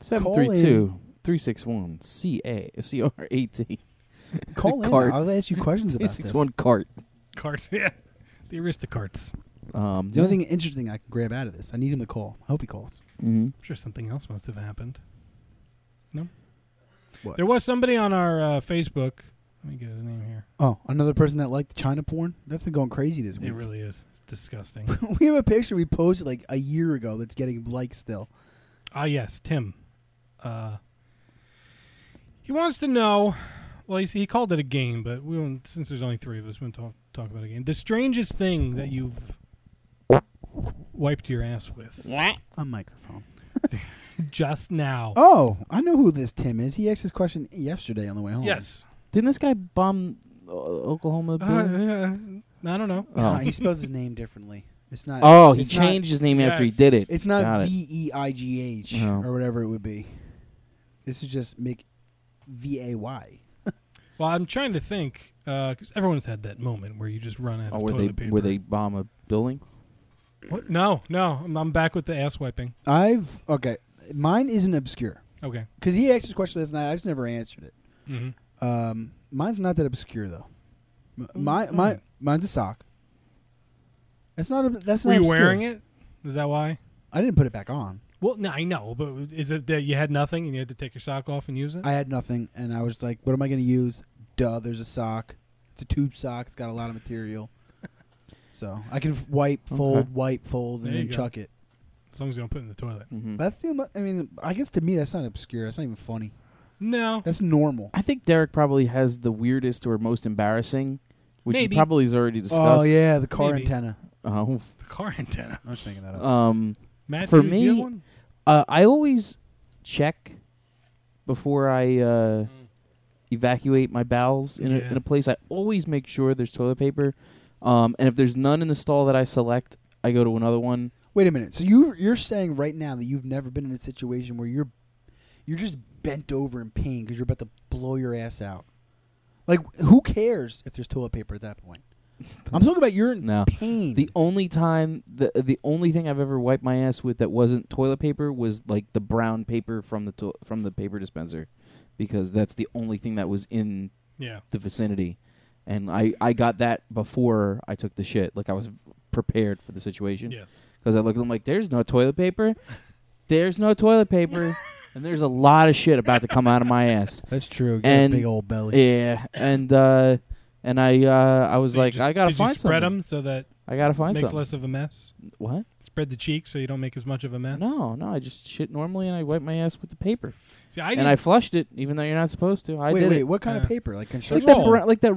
732-361-CART. Call in. Cart. I'll ask you questions about this. 361 cart. Cart. Yeah. The Aristocarts. The only thing interesting I can grab out of this, I need him to call. I hope he calls. Mm-hmm. I'm sure something else must have happened. No? What? There was somebody on our Facebook. Let me get his name here. Oh, another person that liked China porn? That's been going crazy this week. It really is. It's disgusting. We have a picture we posted like a year ago that's getting likes still. Yes, Tim. He wants to know. Well, he called it a game, but we won't, since there's only 3 of us, we won't talk about a game. The strangest thing that you've wiped your ass with A microphone. just now. Oh, I know who this Tim is. He asked this question yesterday on the way home. Yes. Didn't this guy bomb Oklahoma? I don't know. No, he spells his name differently. It's not. Oh, he it's changed his name after he Yes. did it. It's not Got it. VEIGH No. or whatever it would be. This is just VAY. Well, I'm trying to think, because everyone's had that moment where you just run out of toilet paper. Where they bomb a building? What? No. I'm back with the ass wiping. Okay. Mine isn't obscure Okay. because he asked this question last night. I just never answered it. Mm-hmm. Mine's not that obscure though. Mine's a sock. That's not. That's not. Were you obscure. wearing it? Is that why? I didn't put it back on. Well, no, I know, but is it that you had nothing and you had to take your sock off and use it? I had nothing, and I was like, "What am I going to use?" Duh, there's a sock. It's a tube sock. It's got a lot of material, so I can wipe, fold, and There then you go. chuck it. As long as you don't put it in the toilet. Mm-hmm. That's I mean, I guess to me that's not obscure. That's not even funny. No. That's normal. I think Derek probably has the weirdest or most embarrassing, which Maybe. he probably has already discussed. Oh yeah, the car Maybe. antenna. Oh. The car antenna. I was thinking that up. Matt, For do you me, have one? I always check before I evacuate my bowels in Yeah. a place. I always make sure there's toilet paper, and if there's none in the stall that I select, I go to another one. Wait a minute. So you're saying right now that you've never been in a situation where you're just bent over in pain because you're about to blow your ass out. Like, who cares if there's toilet paper at that point? I'm talking about you're in No. pain. The only time, the only thing I've ever wiped my ass with that wasn't toilet paper was like the brown paper from the paper dispenser, because that's the only thing that was in Yeah. the vicinity, and I got that before I took the shit. Like I was prepared for the situation. Yes. Because I look at them like, there's no toilet paper, there's no toilet paper, and there's a lot of shit about to come out of my ass. That's true. Get And a big old belly. Yeah, and I was So you like, just- I gotta did find you spread something. them so that I gotta find makes something. less of a mess? What? Spread the cheeks so you don't make as much of a mess? No, I just shit normally, and I wipe my ass with the paper. See, I and did- I flushed it, even though you're not supposed to. I did wait, it. what kind of paper? Like Like construction? that, like that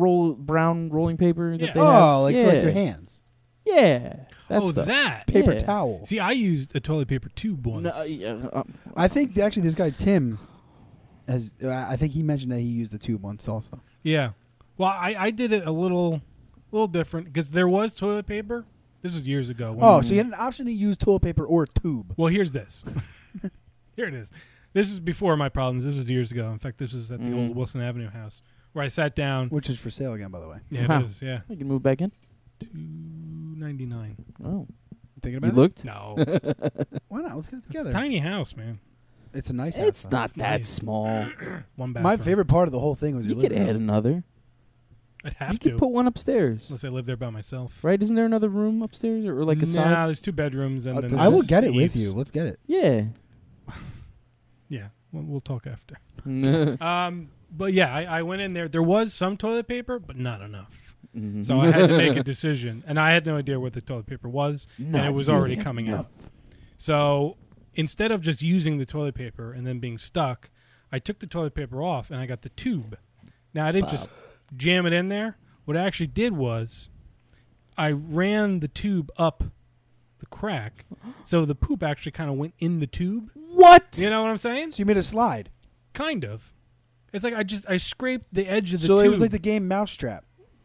brown rolling paper that Yeah. they have. Oh, like yeah. for like your hands. Yeah. That's Oh, the that. Paper Yeah. towel. See, I used a toilet paper tube once. No, yeah, I think actually this guy Tim has. I think he mentioned that he used the tube once also. Yeah. Well, I did it a little different because there was toilet paper. This was years ago. Oh, so you had an option to use toilet paper or tube. Well, here's this. Here it is. This is before my problems. This was years ago. In fact, this was at the old Wilson Avenue house where I sat down. Which is for sale again, by the way. Yeah, Wow. it is. Yeah, You can move back in. $299. Oh, Thinking you about it? looked? No, Why not? Let's get it it's together. a tiny house, man. It's a nice house. It's though. not that nice. small. One bathroom. My favorite part of the whole thing was You your could living add room. another. I'd have You to. could put one upstairs, Unless I live there by myself. right? Isn't there another room upstairs or like a Nah, side? there's 2 bedrooms and then I will there's get it with eaves. you. Let's get it. Yeah. Yeah, we'll talk after. But yeah, I went in there. There was some toilet paper, but not enough. Mhm. So I had to make a decision, and I had no idea what the toilet paper was, and it Not was already nearly coming enough. out. So instead of just using the toilet paper and then being stuck, I took the toilet paper off and I got the tube. Now I didn't just jam it in there. What I actually did was I ran the tube up the crack, so the poop actually kind of went in the tube. What? You know what I'm saying? So you made a slide. Kind of. It's like I scraped the edge of the So tube. it was like the game Mousetrap.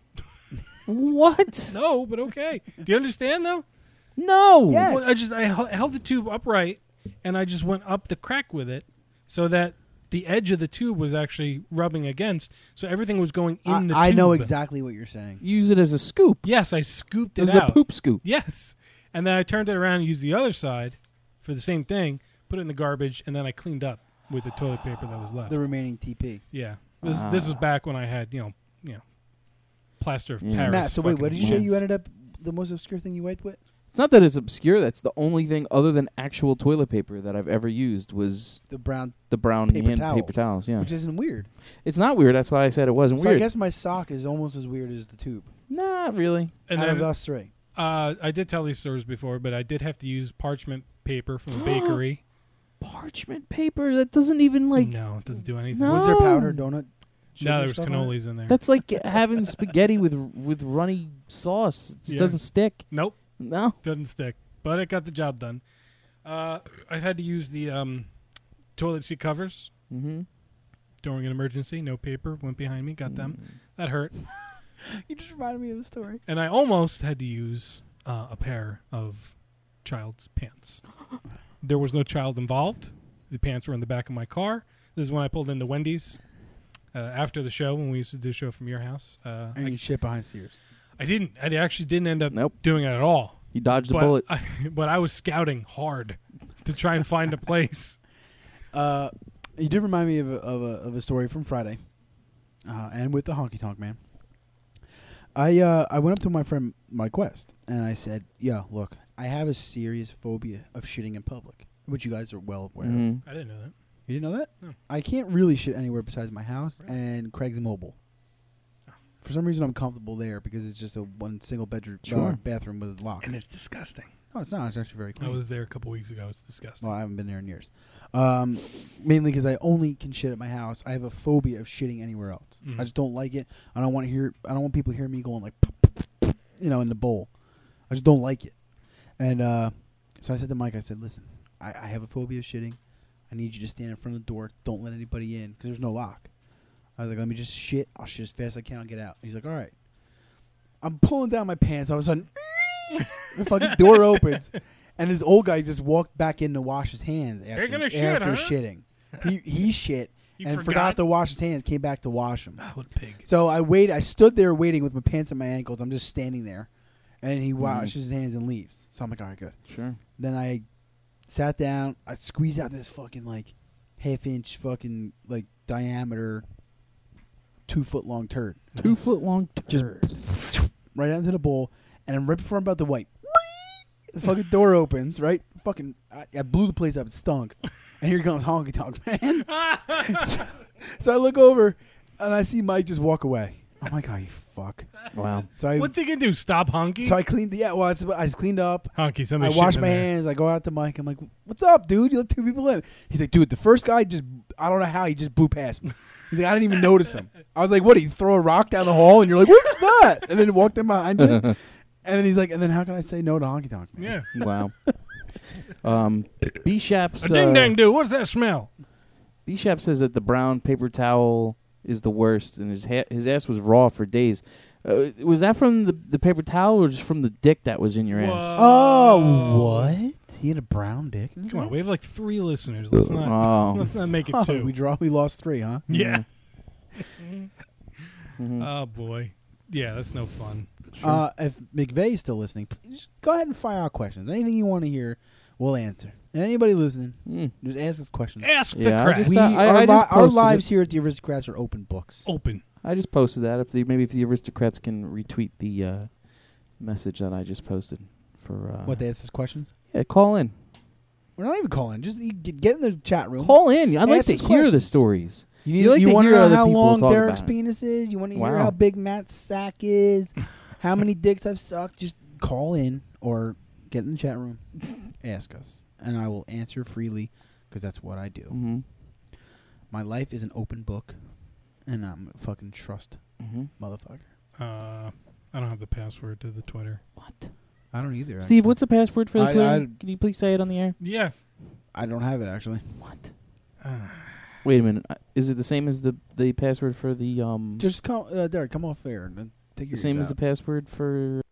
What? No, but okay. Do you understand though? No. Yes. Well, I held the tube upright and I just went up the crack with it, so that the edge of the tube was actually rubbing against, so everything was going in the tube. I know exactly what you're saying. Use it as a scoop. Yes, I scooped It it was out. a poop scoop. Yes, and then I turned it around and used the other side for the same thing. Put it in the garbage, and then I cleaned up with the toilet paper that was left. The remaining TP. Yeah, this was back when I had you know plaster of Yeah. Paris. Matt, so wait, what did you say Yes. you ended up, the most obscure thing you wiped with? It's not that it's obscure. That's the only thing other than actual toilet paper that I've ever used was The brown, the brown Paper hand towel. paper towels. Yeah, which isn't weird. it's not weird. That's why I said it wasn't So weird. I guess my sock is almost as weird as the tube. Not really. And out then of us three. I did tell these stories before, but I did have to use parchment paper from a bakery. Parchment paper that doesn't even like. No, it doesn't do anything. No. Was there powder, donut? No, there sugar was stuff on it? cannolis in there. That's like having spaghetti with runny sauce. It just Yeah. doesn't stick. Nope, No. doesn't stick. But it got the job done. I had to use the toilet seat covers Mm-hmm. during an emergency. No paper went behind me. Got them. That hurt. You just reminded me of a story. And I almost had to use a pair of child's pants. There was no child involved. The pants were in the back of my car. This is when I pulled into Wendy's after the show, when we used to do a show from your house. And you shit behind Sears. I actually didn't end up Nope. doing it at all. You dodged a But bullet. but I was scouting hard to try and find a place. You did remind me of a story from Friday, and with the honky tonk man. I went up to my friend Mike West and I said, "Yo, look, I have a serious phobia of shitting in public, which you guys are well aware of. Mhm. I didn't know that. You didn't know that? No. I can't really shit anywhere besides my house and Craig's Mobile. For some reason, I'm comfortable there because it's just a one single bedroom Sure. bathroom with a lock. And it's disgusting. No, it's not. It's actually very I clean. was there a couple weeks ago. It's disgusting. Well, I haven't been there in years. Mainly because I only can shit at my house. I have a phobia of shitting anywhere else. Mhm. I just don't like it. I don't want people hearing me going like, in the bowl. I just don't like it. And so I said to Mike, I said, listen, I have a phobia of shitting. I need you to stand in front of the door. Don't let anybody in because there's no lock. I was like, let me just shit. I'll shit as fast as I can. I'll get out. He's like, all right. I'm pulling down my pants. All of a sudden, the fucking door opens, and this old guy just walked back in to wash his hands after, You're gonna shit, huh? shitting. He shit He and forgot? forgot to wash his hands. Came back to wash them. Ah, what a pig. So I stood there waiting with my pants at my ankles. I'm just standing there, and he washes his hands and leaves. So I'm like, all right, good. Sure. Then I sat down. I squeezed out this fucking like half-inch fucking like diameter 2 foot long turd. 2 foot long Just turd. right out into the bowl, and then right before I'm about to wipe, the fucking door opens. Right, fucking, I blew the place up. It stunk, and here comes honky tonk man. so I look over, and I see Mike just walk away. I'm like, oh, you fuck. Wow. So I What's he gonna do? Stop honky? so I cleaned. Yeah, well, I just cleaned up. honky. I Somebody wash shitting my in there. hands. I go out to Mike. I'm like, what's up, dude? You let 2 people in. He's like, dude, the first guy I don't know how he just blew past me. He's like, I didn't even notice him. I was like, what? He throw a rock down the hall, and you're like, what's that? And then he walked in behind me. And then he's like, and then how can I say no to honky tonk? Yeah. Wow. B-Shap's A ding dang do. What's that smell? B-Shap says that the brown paper towel is the worst, and his ass was raw for days. Was that from the paper towel or just from the dick that was in your ass? Oh, what? He had a brown dick. Come on, we have like 3 listeners. Let's not make it 2. We lost 3, huh? Yeah. Mm-hmm. Oh boy. Yeah, that's no fun. If McVeigh's still listening, just go ahead and fire out questions. Anything you want to hear, we'll answer. And anybody listening, just ask us questions. Ask the Yeah, crest. Our lives here at the Aristocrats are open books. Open. I just posted that. If the Aristocrats can retweet the message that I just posted for What, they ask us questions? Yeah, call in. We're not even calling. Just get in the chat room. Call in. I'd like Ask to us hear the questions. stories. You like to want to hear know other how people long talk Derek's about it. penis is? You want to hear Wow. how big Matt's sack is? How many dicks I've sucked? Just call in or get in the chat room. Ask us. And I will answer freely because that's what I do. Mm-hmm. My life is an open book. And I'm a fucking trust motherfucker. I don't have the password to the Twitter. What? I don't either. Steve, what's the password for the I- Twitter? I- Can you please say it on the air? Yeah. I don't have it, actually. What? Wait a minute. Is it the same as the password for the Just come, Derek, come off air and then take your the same ears as the out. password for?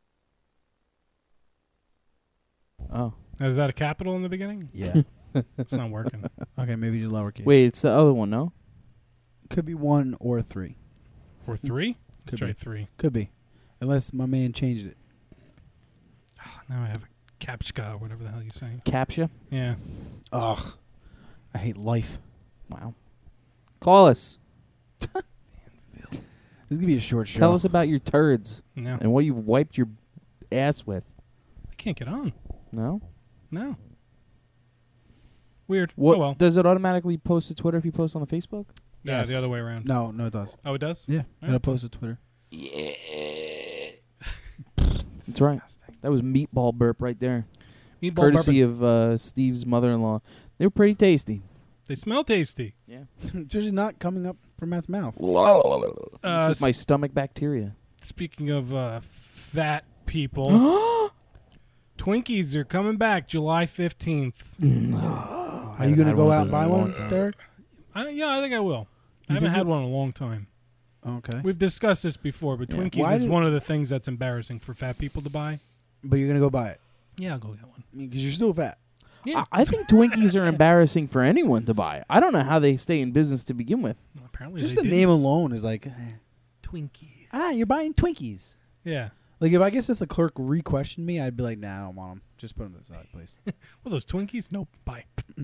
Oh. Is that a capital in the beginning? Yeah. It's not working. Okay, maybe do lowercase. Wait, it's the other one, no? Could be 1 or 3. Or 3? Could Try be. 3. Could be. Unless my man changed it. Now I have a Captcha or whatever the hell you're saying. Captcha? Yeah. Ugh. I hate life. Wow. Call us. This is going to be a short show. Tell us about your turds No. and what you've wiped your ass with. I can't get on. No? No. Weird. What Oh well. does it automatically post to Twitter if you post on the Facebook? Yeah, Yes. the other way around. No, it does. Oh, it does? Yeah. All It'll right. post to Twitter. That's right. That was meatball burp right there. Meatball Courtesy bourbon. of Steve's mother-in-law. They were pretty tasty. They smell tasty. Yeah. It's usually not coming up from Matt's mouth. It's with my stomach bacteria. Speaking of fat people, Twinkies are coming back July 15th. Are you going to go out and buy one, Derek? Yeah, I think I will. I haven't had one in a long time. Okay. We've discussed this before, but Yeah. Twinkies Why is did- one of the things that's embarrassing for fat people to buy. But you're going to go buy it? Yeah, I'll go get one. Because you're still fat. Yeah. I think Twinkies are embarrassing for anyone to buy. I don't know how they stay in business to begin with. Well, apparently Just they the did. name alone is like, Twinkies. you're buying Twinkies. Yeah. Like, if I guess if the clerk re-questioned me, I'd be like, nah, I don't want them. Just put them aside, please. Well, those Twinkies? Nope. Bye.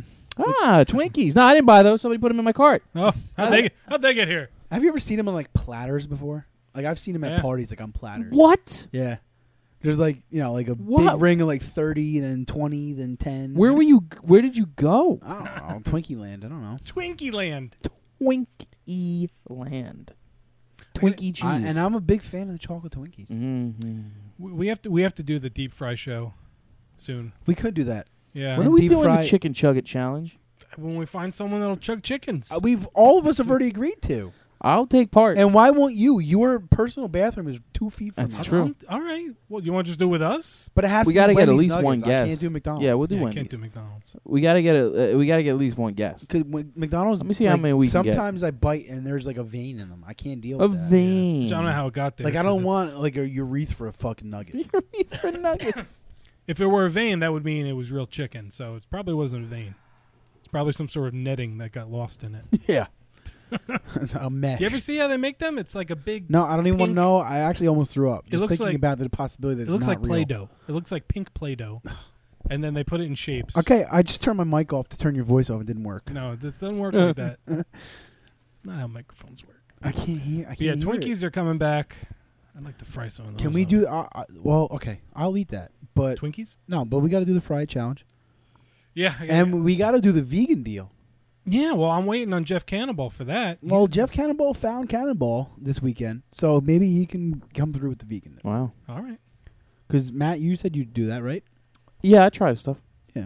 Twinkies. No, I didn't buy those. Somebody put them in my cart. Oh, how'd they get here? Have you ever seen them on, like, platters before? Like, I've seen them at Yeah. parties, like, on platters. What? Yeah. There's, like, like a What? big ring of, like, 30, then 20, then 10. Where were you? Where did you go? I don't know. Twinkie Land. I don't know. Twinkie Land. Twinkie Land. Twinkie cheese. And I'm a big fan of the chocolate Twinkies. Mm-hmm. We have to do the deep fry show soon. We could do that. Yeah. When are we deep doing fry- the chicken chug it challenge? When we find someone that'll chug chickens. All of us have already agreed to. I'll take part. And why won't you? Your personal bathroom is 2 feet from That's mine. true. All right. Well, you want to just do it with us? But it has We to be gotta get at Wendy's least one Nuggets. I guest. can't do McDonald's. Yeah, we'll do Yeah, I Wendy's. can't do McDonald's. We gotta get at least one guest. Because McDonald's. Let me see how many we can get. Sometimes I bite and there's like a vein in them. I can't deal A with that. vein. I don't know how it got there. Like I 'cause don't want it's- like a urethra fucking nugget. for nuggets. If it were a vein, that would mean it was real chicken. So it probably wasn't a vein. It's probably some sort of netting that got lost in it. Yeah. It's a mesh. You ever see how they make them? It's like a big. No, I don't even want to pink- know. I actually almost threw up. It Just looks thinking like- about the possibility that It it's looks not like real. Play-Doh. It looks like pink Play-Doh, and then they put it in shapes. Okay, I just turned my mic off to turn your voice off. It didn't work. No, this doesn't work like that. It's not how microphones work. I can't hear. I can't Yeah, hear Twinkies it. are coming back. I'd like to fry some of those. Can we up. do? Well, okay, I'll eat that. But Twinkies? no, but we got to do the fried challenge, Yeah. and we got to do the vegan deal. Yeah, well, I'm waiting on Jeff Cannonball for that. Well, He's- Jeff Cannonball found Cannonball this weekend, so maybe he can come through with the vegan. Wow. All right. Because Matt, you said you'd do that, right? Yeah, I tried stuff. Yeah.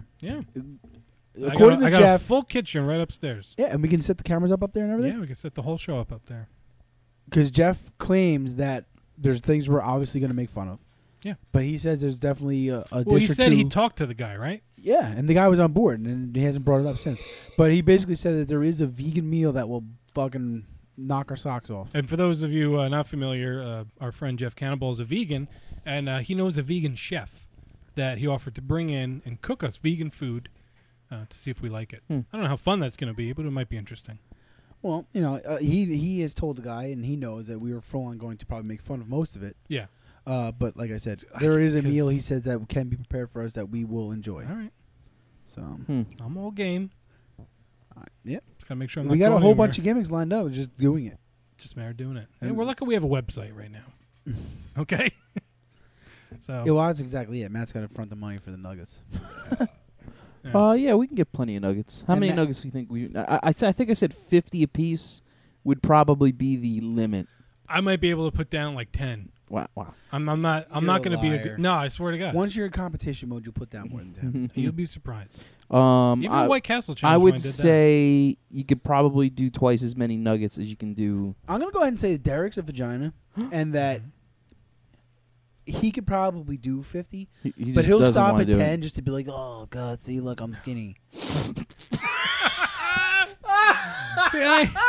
According I to got a Jeff, full kitchen right upstairs. yeah, and we can set the cameras up there and everything. Yeah, we can set the whole show up there. Because Jeff claims that there's things we're obviously going to make fun of. Yeah. But he says there's definitely a Well, dish he or said two. he talked to the guy, right? Yeah, and the guy was on board, and he hasn't brought it up since. But he basically said that there is a vegan meal that will fucking knock our socks off. And for those of you not familiar, our friend Jeff Cannibal is a vegan, and he knows a vegan chef that he offered to bring in and cook us vegan food to see if we like it. I don't know how fun that's going to be, but it might be interesting. Well, you know, he has told the guy, and he knows that we were full on going to probably make fun of most of it. Yeah. But like I said, there is a meal he says that can be prepared for us that we will enjoy. All right. So I'm all game. Yep. Just gotta make sure I'm we not got a going whole anywhere. bunch of gimmicks lined up. Just doing it. Just a matter of doing it. And we're lucky we have a website right now. Okay. So. Yeah, well, that's exactly it. Matt's got to front the money for the nuggets. Yeah, we can get plenty of nuggets. How many nuggets do you think we? I think I said 50 apiece would probably be the limit. I might be able to put down like 10. Wow. I'm not going to be a good. No, I swear to God. Once you're in competition mode, you'll put down more than 10. You'll be surprised. Even the White Castle challenge. I would when I did say you could probably do twice as many nuggets as you can do. I'm gonna go ahead and say that Derek's a vagina, and that he could probably do 50, He but just he'll doesn't stop wanna at do it. 10 just to be like, "Oh God, see, look, I'm skinny." See,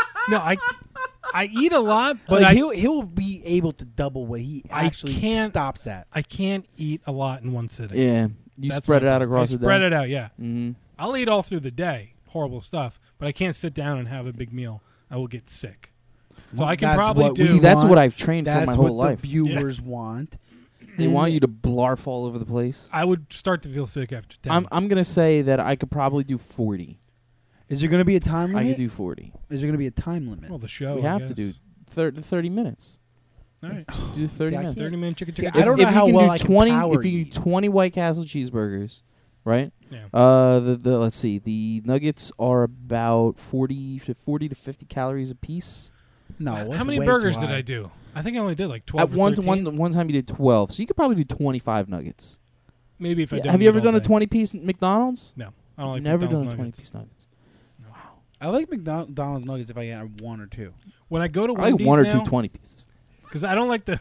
I eat a lot, but Like, he'll be able to double what he I actually can't- stops at. I can't eat a lot in one sitting. Yeah, you That's spread my it out problem. across I the day. spread it out, yeah. Mm-hmm. I'll eat all through the day. Horrible stuff, but I can't sit down and have a big meal. I will get sick. So I can That's probably what do. we See, that's want. what I've trained for That's my whole what life. the viewers want. They want you to blarf all over the place. I would start to feel sick after 10. I'm gonna say that I could probably do 40. Is there going to be a time I limit? could do 40. Is there going to be a time limit? Well, the show. we I have to guess. do 30 minutes. All right. Do 30 I minutes. can't- 30-minute chicken See, chicken. I don't know if how you can well do I can 20, power if you eat. do 20 White Castle cheeseburgers, right? Yeah. The let's see, the nuggets are about 40 to 50 calories a piece. No. How that's many way burgers too did high. I do? I think I only did like 12 At or 13. one time you did 12, so you could probably do 25 nuggets. Maybe if I Yeah, don't have you eat ever all done a day. 20-piece McDonald's? No. I don't like Never done a McDonald's 20-piece nuggets. nuggets. I like McDonald's nuggets if I get one or two. When I go to I like Wendy's one or now, two 20 pieces. because I don't like the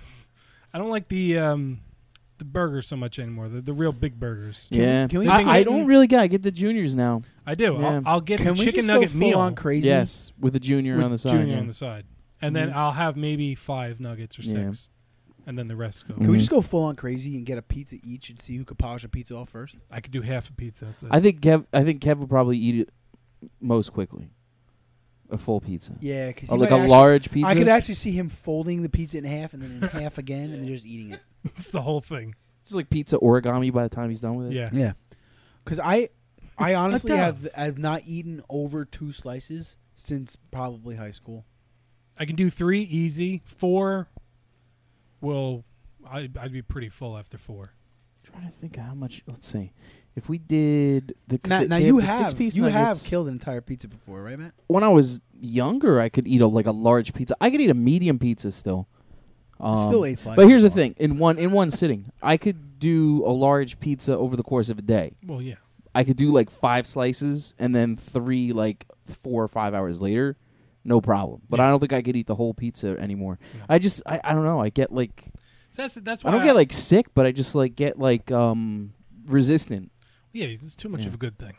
burgers so much anymore. The real big burgers. Yeah, can we just I get- don't really get. I get the juniors now. I do. Yeah. I'll get Can the we chicken just nugget go full meal on crazy? Yes, with a junior with on the side. junior yeah. on the side, and then I'll have maybe 5 nuggets or Yeah. 6, and then the rest go. Can we Mhm. just go full on crazy and get a pizza each and see who could polish a pizza off first? I could do half a pizza. That's it. I think Kev would probably eat it most quickly. A full pizza. Yeah, because Or like a large pizza. I could actually see him folding the pizza in half and then in half again, and then just eating it. It's the whole thing. It's like pizza origami by the time he's done with it. Yeah. Yeah, because I honestly Enough. have not eaten over 2 slices since probably high school. I can do 3 easy. 4 will. I'd be pretty full after 4. Trying to think of how much. Let's see. If we did the Now they you the have 6-piece you have nuggets, killed an entire pizza before, right, Matt? when I was younger, I could eat a large pizza. I could eat a medium pizza still. Still 8 slices. But here's the before. thing: in one sitting, I could do a large pizza over the course of a day. Well, yeah. I could do like 5 slices and then 3 like 4 or 5 hours later, no problem. But Yeah. I don't think I could eat the whole pizza anymore. Yeah. I don't know. I get like So that's why I don't get like sick, but I just like get like resistant. Yeah, it's too much Yeah. of a good thing.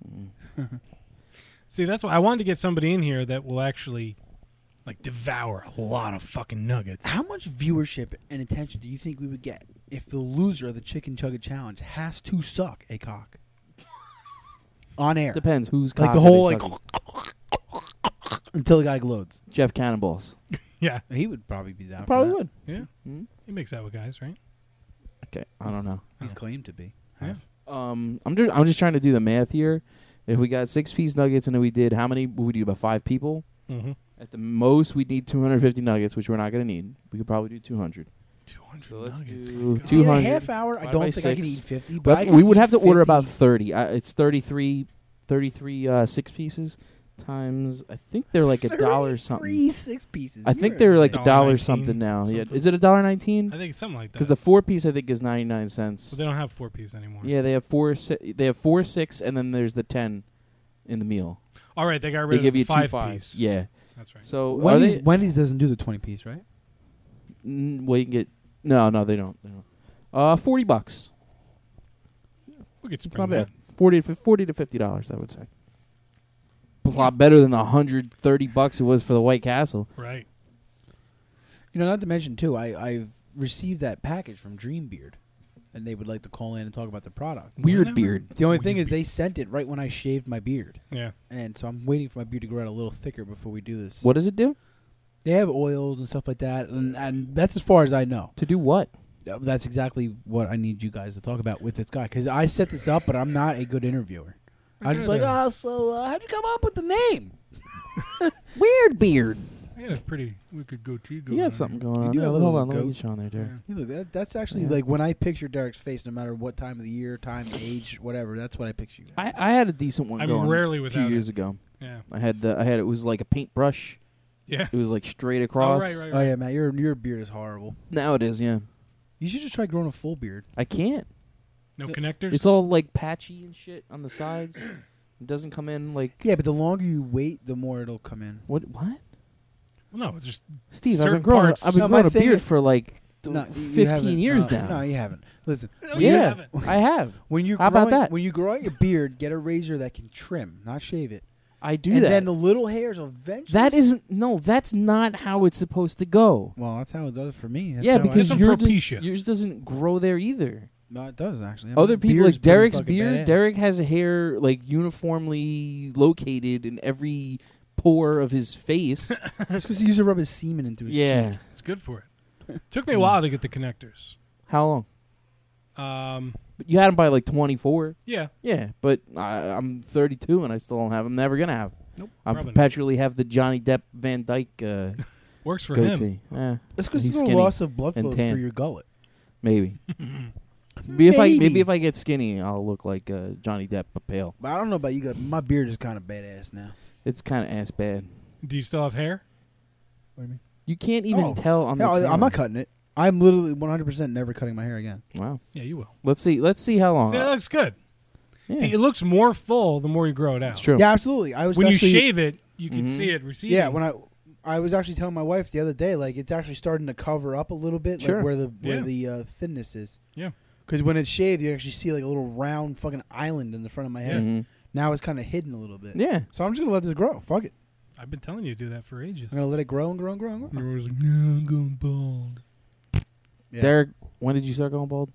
See, that's why I wanted to get somebody in here that will actually like devour a lot of fucking nuggets. How much viewership and attention do you think we would get if the loser of the Chicken Chugga Challenge has to suck a cock on air? Depends who's Like cock the are whole they like sucking. until the guy gloats. Jeff Cannonballs. Yeah, He would probably be down. Probably for would. yeah. Hmm? He makes out with guys, right? Okay, I don't know. that. He's claimed to be. Yeah. I'm just trying to do the math here. If we got 6-piece nuggets and then we did how many? Would we do about 5 people? Mm-hmm. At the most, we'd need 250 nuggets, which we're not going to need. We could probably do 200. 200 So let's nuggets. do my God. See, in a 200 half hour, I divided don't by think I can 6. eat 50. But But I can we would eat have to order 50. about 30. It's 33 6 pieces times. I think they're like $1 something. 3 6 pieces. I You're think they're like $1.19 $1 something now. Yeah, something. is it $1.19? I think it's something like that. Because the 4-piece I think is 99 cents. But they don't have 4-piece anymore. Yeah, they have 4, 6, and then there's the 10 in the meal. All right, they got They rid give of you the 2 5-piece. 5s. Yeah. That's right. So Wendy's doesn't do the 20 piece, right? well, you can get no, they don't. $40. We could It's spring not that. bad. $40 to $50, I would say. a lot better than the $130 it was for the White Castle. Right. You know, not to mention too, I've received that package from Dreambeard, and they would like to call in and talk about the product. Weird beard. The only thing is they sent it right when I shaved my beard. Yeah. And so I'm waiting for my beard to grow out a little thicker before we do this. What does it do? They have oils and stuff like that, and that's as far as I know. To do what? That's exactly what I need you guys to talk about with this guy, because I set this up, but I'm not a good interviewer. I just be like, oh, so how'd you come up with the name? Weird beard. I had a pretty wicked goatee going You on. got something going on. do have a Hold little on, let me goat. get you on there, Derek. Yeah, look, that's actually Yeah. like when I picture Derek's face, no matter what time of the year, time, age, whatever. That's what I picture. I had a decent one I'm going rarely a without few it. years ago. Yeah. I had it was like a paintbrush. Yeah. It was like straight across. right. Oh yeah, Matt, your beard is horrible. Now it is, yeah. You should just try growing a full beard. I can't. No connectors? It's all like patchy and shit on the sides. It doesn't come in like Yeah, but the longer you wait, the more it'll come in. what? Well, no, it's just Steve, I've certain been growing. parts. I've been No, growing my a thing beard is- for like No, you 15 haven't. years No, now. No, you haven't. Listen, No, when you you- haven't. I have. when you How about growing- that? When you grow out your beard, get a razor that can trim, not shave it. I do and that. then the little hairs eventually. That isn't. No, that's not how it's supposed to go. Well, that's how it does for me. That's Yeah, how I- because Some yours, Propecia. yours doesn't grow there either. no, it does actually. Other My people beard's like Derek's pretty beard. fucking badass. Derek has hair like uniformly located in every pore of his face. That's because he used to rub his semen into his Yeah. cheek. It's good for it. Took me a while to get the connectors. How long? But you had them by like 24. Yeah. Yeah, but I'm 32 and I still don't have them. Never gonna have. Nope. I probably not. perpetually have the Johnny Depp Van Dyke Works for goatee. him. Yeah, That's because He's there's no skinny loss of blood and flow tan. through your gullet. maybe. Maybe Maybe. if I get skinny, I'll look like Johnny Depp, but pale. But I don't know about you guys. My beard is kind of badass now. It's kind of ass bad. Do you still have hair? What do you mean? You can't even Oh. tell on the. No, I'm camera. not cutting it. I'm literally 100% never cutting my hair again. Wow. Yeah, you will. Let's see how long. See, that looks good. Yeah. See, it looks more full the more you grow it out. It's true. Yeah, absolutely. I was When actually, you shave it, you can Mhm. see it receding. Yeah, when I was actually telling my wife the other day, like it's actually starting to cover up a little bit, Sure. like where the Yeah. thinness is. Yeah. Because when it's shaved, you actually see like a little round fucking island in the front of my head. Mhm. Now it's kind of hidden a little bit. Yeah. So I'm just gonna let this grow. Fuck it. I've been telling you to do that for ages. I'm gonna let it grow and grow and grow and grow. You're always like, no, I'm going bald. Yeah. Derek, when did you start going bald?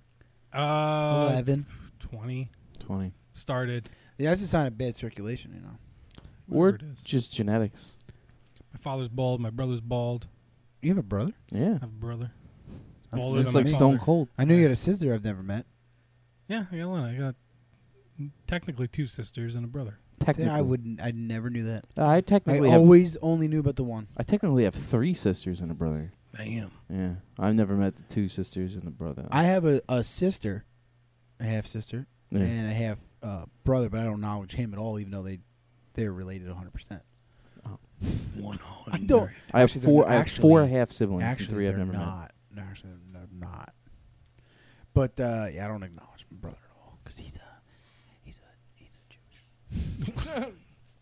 11. 20 20. started. Yeah, that's a sign of bad circulation, you know. Or Whatever it is. just genetics. My father's bald. My brother's bald. You have a brother? Yeah. I have a brother. That's Balder It's than like my Stone father. Cold. I knew you had a sister I've never met. Yeah, I got one. I got technically 2 sisters and a brother. Technically. I never knew that. I I technically have. always only knew about the one. I technically have 3 sisters and a brother. Damn. Yeah. I've never met the 2 sisters and a brother. I have a sister, a half sister, Yeah. and a half brother, but I don't acknowledge him at all, even though they're related 100%. I don't. I have Actually, 4. they're I have actually- 4 half siblings and Actually, 3 I've they're never met. not. No, actually, they're not. But yeah, I don't acknowledge my brother at all because he's a Jewish.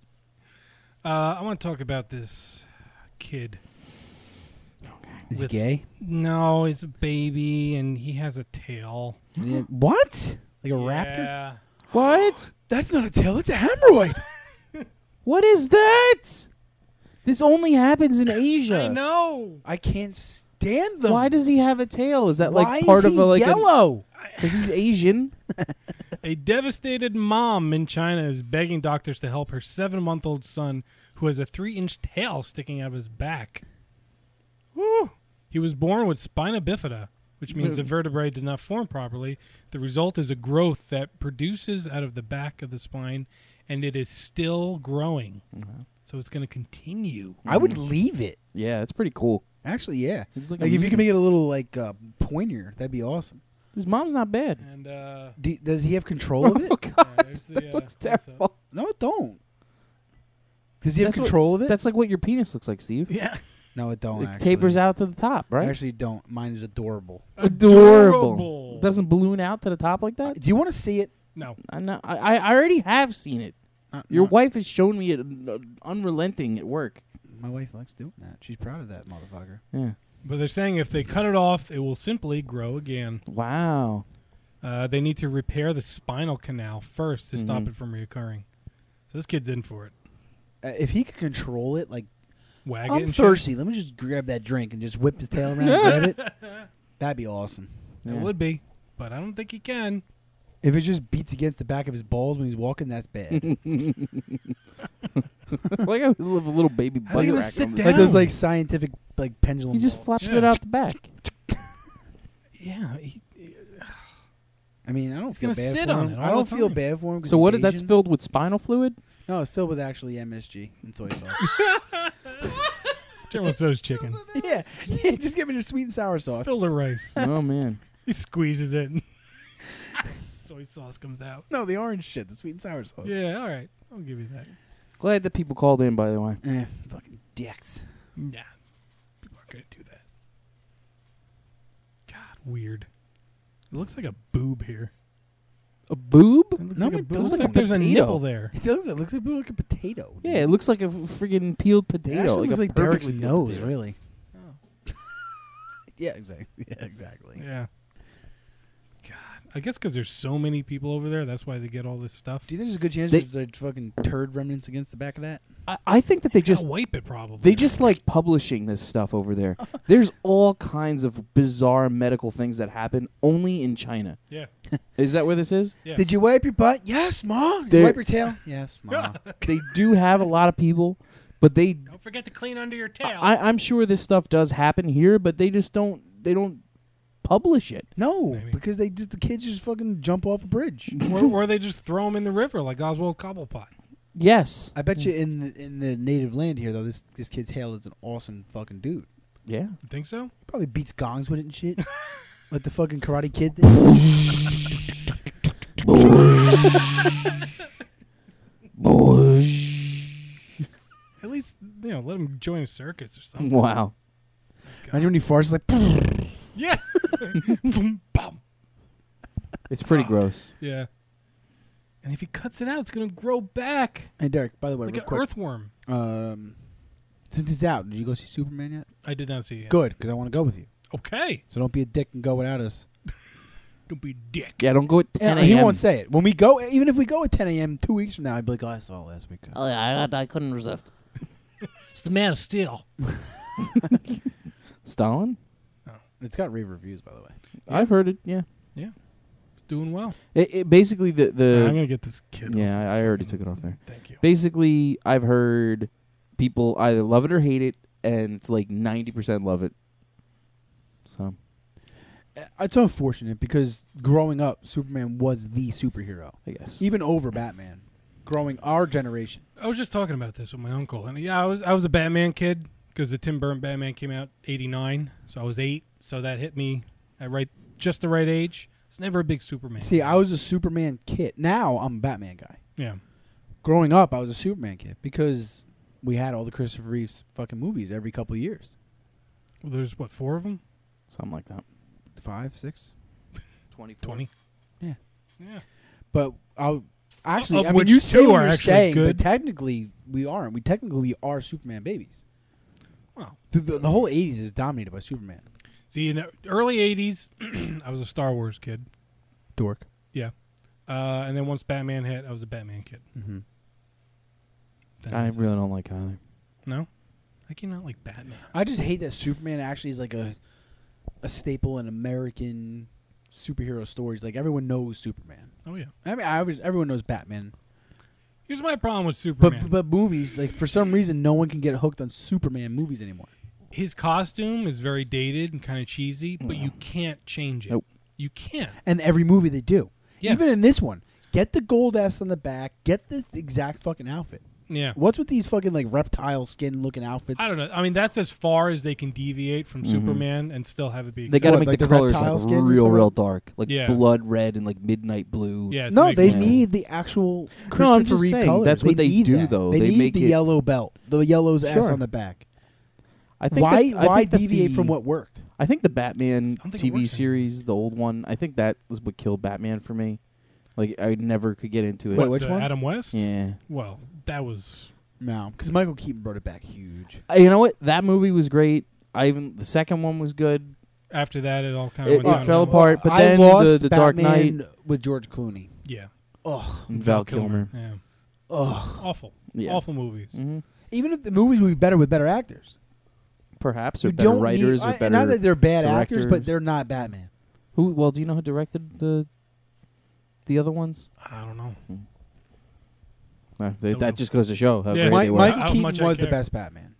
I want to talk about this kid. Is he With- gay? No, he's a baby and he has a tail. What? Like a raptor? Yeah. What? That's not a tail. It's a hemorrhoid. What is that? This only happens in Asia. I know. I can't stand them. Why does he have a tail? Is that Why like part is of he a like yellow? because he's Asian? A devastated mom in China is begging doctors to help her 7-month-old son who has a 3-inch tail sticking out of his back. Woo. He was born with spina bifida, which means the vertebrae did not form properly. The result is a growth that produces out of the back of the spine, and it is still growing. So it's going to continue. I would leave it. Yeah, it's pretty cool. Actually, yeah. He's like Like a if you mutant. can make it a little like pointier, that'd be awesome. His mom's not bad. And Does he have control of it? Oh god, there's the, that looks close-up. terrible. No, it don't. Does he have That's what- control of it? That's like what your penis looks like, Steve. Yeah. No, it don't. It actually. tapers out to the top, I right? actually don't. Mine is adorable. Adorable. It doesn't balloon out to the top like that. Do you want to see it? No. I know. I already have seen it. Your wife has shown me it unrelenting at work. My wife likes doing that. She's proud of that motherfucker. Yeah. But they're saying if they cut it off, it will simply grow again. Wow. They need to repair the spinal canal first to stop Mhm. it from reoccurring. So this kid's in for it. if he could control it, like Wag it I'm and thirsty. Let me just grab that drink and just whip his tail around and grab it. That'd be awesome. Shit. It would be, but I don't think he can. If it just beats against the back of his balls when he's walking, that's bad. Like a little baby How's he butt gonna rack. sit on the down? Like those like scientific like pendulum. He just balls. flaps it out the back. Yeah. I mean, I don't feel gonna bad sit for on him. it I all don't the feel time. bad for him. 'cause So he's what? That's Asian. filled with spinal fluid. No, it's filled with actually MSG and soy sauce. General Tso's chicken. yeah, just give me the sweet and sour sauce. Fill the rice. Oh man. He squeezes it. And soy sauce comes out. No, the orange shit, the sweet and sour sauce. Yeah, all right. I'll give you that. Glad that people called in. By the way. Fucking dicks. Nah. People aren't going to do that. God, weird. It looks like a boob here. A boob? It looks No, like a it boob. looks Looks like like a there's a potato. nipple there. It looks like a potato. Yeah, it looks like a friggin' peeled It potato. actually looks a like Derek's perfectly peeled nose, potato. really. Oh. Yeah, exactly. Yeah, exactly. Yeah. God. I guess because there's so many people over there, that's why they get all this stuff. Do you think there's a good chance They- there's like fucking turd remnants against the back of that? I think that they Just just wipe it probably. they just like publishing this stuff over there. There's all kinds of bizarre medical things that happen only in China. Yeah. Is that where this is? Yeah. Did you wipe your butt? Yes, Mom. Did There- you wipe your tail? Yes, Mom. They do have a lot of people, but they Don't forget to clean under your tail. I'm sure this stuff does happen here, but they just don't publish it. No, Maybe. because the kids just fucking jump off a bridge. or they just throw them in the river like Oswald Cobblepot. Yes. I bet you in the native land here though, this kid's Hale is an awesome fucking dude. Yeah. You think so? Probably beats gongs with it and shit, like the fucking Karate Kid did. At least, let him join a circus or something. Wow. Imagine when he farts, it's like. Yeah. Boom, bum. It's pretty gross. Yeah. And if he cuts it out, it's going to grow back Hey Derek, by the way, like real an quick, earthworm. Since it's out, did you go see Superman yet? I did not see it. Good, because I want to go with you. Okay. So don't be a dick and go without us. Don't be a dick. Yeah, don't go at 10 He a.m. won't say it. When we go, even if we go at 10 a.m. 2 weeks from now, I'd be like, oh, I saw it last week. Oh yeah, I couldn't resist. It's the Man of Steel. Stalin? It's got rave reviews, by the way. I've heard it, yeah. Yeah. Doing well. It basically the I'm going to get this kid. yeah, I already took it off there. Thank you. Basically, I've heard people either love it or hate it, and it's like 90% love it. So It's unfortunate because growing up, Superman was the superhero, I guess. even over Batman. Growing our generation. I was just talking about this with my uncle, and yeah, I was a Batman kid because the Tim Burton Batman came out '89, so I was 8, so that hit me at just the right age. It's never a big Superman. See, I was a Superman kid. Now I'm a Batman guy. Yeah. Growing up, I was a Superman kid because we had all the Christopher Reeves fucking movies every couple of years. Well, there's 4 of them? Something like that. 5, 6, 20. Yeah. Yeah. But actually, Of I mean, which you say 2 what are you're actually saying, good. but technically we aren't. We technically are Superman babies. Well, The whole '80s is dominated by Superman. see, in the early '80s, I was a Star Wars kid. Dork. Yeah. And then once Batman hit, I was a Batman kid. Mm-hmm. I really don't like either. No? I can not like Batman. I just hate that Superman actually is like a staple in American superhero stories. Like everyone knows Superman. Oh, yeah. I mean, everyone knows Batman. Here's my problem with Superman. But movies, like for some reason, no one can get hooked on Superman movies anymore. His costume is very dated and kind of cheesy, but you can't change it. Nope. You can't. And every movie they do. Yeah. Even in this one, get the gold S on the back. Get the exact fucking outfit. Yeah. What's with these fucking like reptile skin looking outfits? I don't know. I mean, that's as far as they can deviate from Superman and still have it be. They got to What, make like the the colors reptile like skin you're real, talking real about? dark, like Yeah. blood red and like midnight blue. Yeah. to No, make they it- need the actual I'm Christopher just Reeve saying, colors. that's what they need do, that. though. They They need make the it- yellow belt, the yellow's S Sure. on the back. I think Why that, I think that deviate the- from what worked? I think the Batman I don't think it TV works series, the old one, I think that was what killed Batman for me. Like I never could get into it. Wait, which the one? Adam West? Yeah. Well, that was. No, because Michael Keaton brought it back huge. You know what? That movie was great. The second one was good. After that, it all kind It of went fell downhill. apart. But I then lost the Dark Batman Knight with George Clooney. Yeah. Ugh, and Val Kilmer. Yeah. ugh. Awful. Yeah. Awful movies. Mhm. Even if the movies would be better with better actors. Perhaps, or You better don't writers, need, or better not that they're bad actors, directors. but they're not Batman. Who? Well, do you know who directed the other ones? I don't know. That just goes to show how Yeah. great they were. Michael How Keaton much I was the care. best Batman.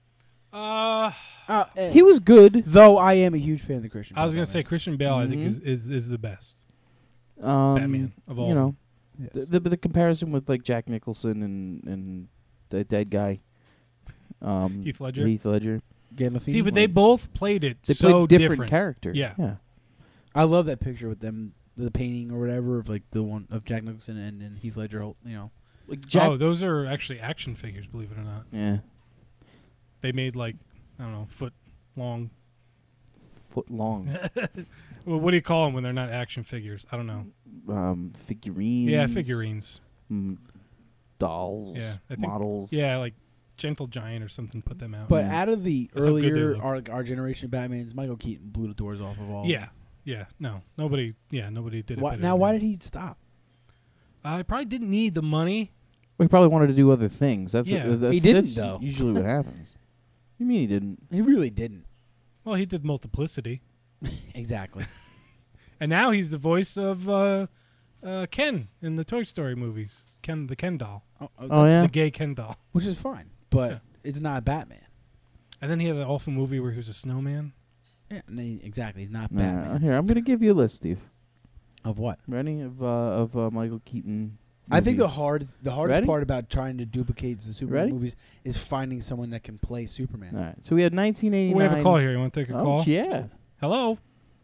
He was good. Though I am a huge fan of the Christian. I was Bale going to say Batman. Christian Bale. I think Mhm. is the best Um, Batman of all. You know, Yes. the comparison with like Jack Nicholson and the dead guy, Heath Ledger. Heath Ledger. Gandolfini. See, but they both played it They so played different characters. Yeah. Yeah. I love that picture with them, the painting or whatever of like the one of Jack Nicholson and Heath Ledger. You know, Like Jack. Oh, those are actually action figures. Believe it or not, Yeah. they made like I don't know, foot long. Foot long. Well, what do you call them when they're not action figures? I don't know. Figurines. Yeah, figurines. Dolls. Yeah, I think- models. Yeah, like Gentle Giant or something. Put them out. but out of the That's how good they earlier look. our generation of Batmans, Michael Keaton blew the doors off of all. yeah, no, nobody. Yeah, nobody did it. better Now, than why him. did he stop? I probably didn't need the money. We probably wanted to do other things. That's Yeah. that's, He didn't, that's though. usually what happens. You mean he didn't? He really didn't. Well, he did Multiplicity, Exactly. and now he's the voice of Ken in the Toy Story movies. Ken, the Ken doll, Oh yeah. the gay Ken doll. Which is fine, but Yeah. it's not Batman. And then he had that awful movie where he was a snowman. Yeah, exactly. He's not Nah, Batman. here, I'm gonna give you a list, Steve. Of what? Ready? Of Michael Keaton. I think the movies. hardest Ready? part about trying to duplicate the Superman Ready? movies is finding someone that can play Superman. All right. So we had 1989. We have a call here. You want to take a Oh, call? yeah. Hello.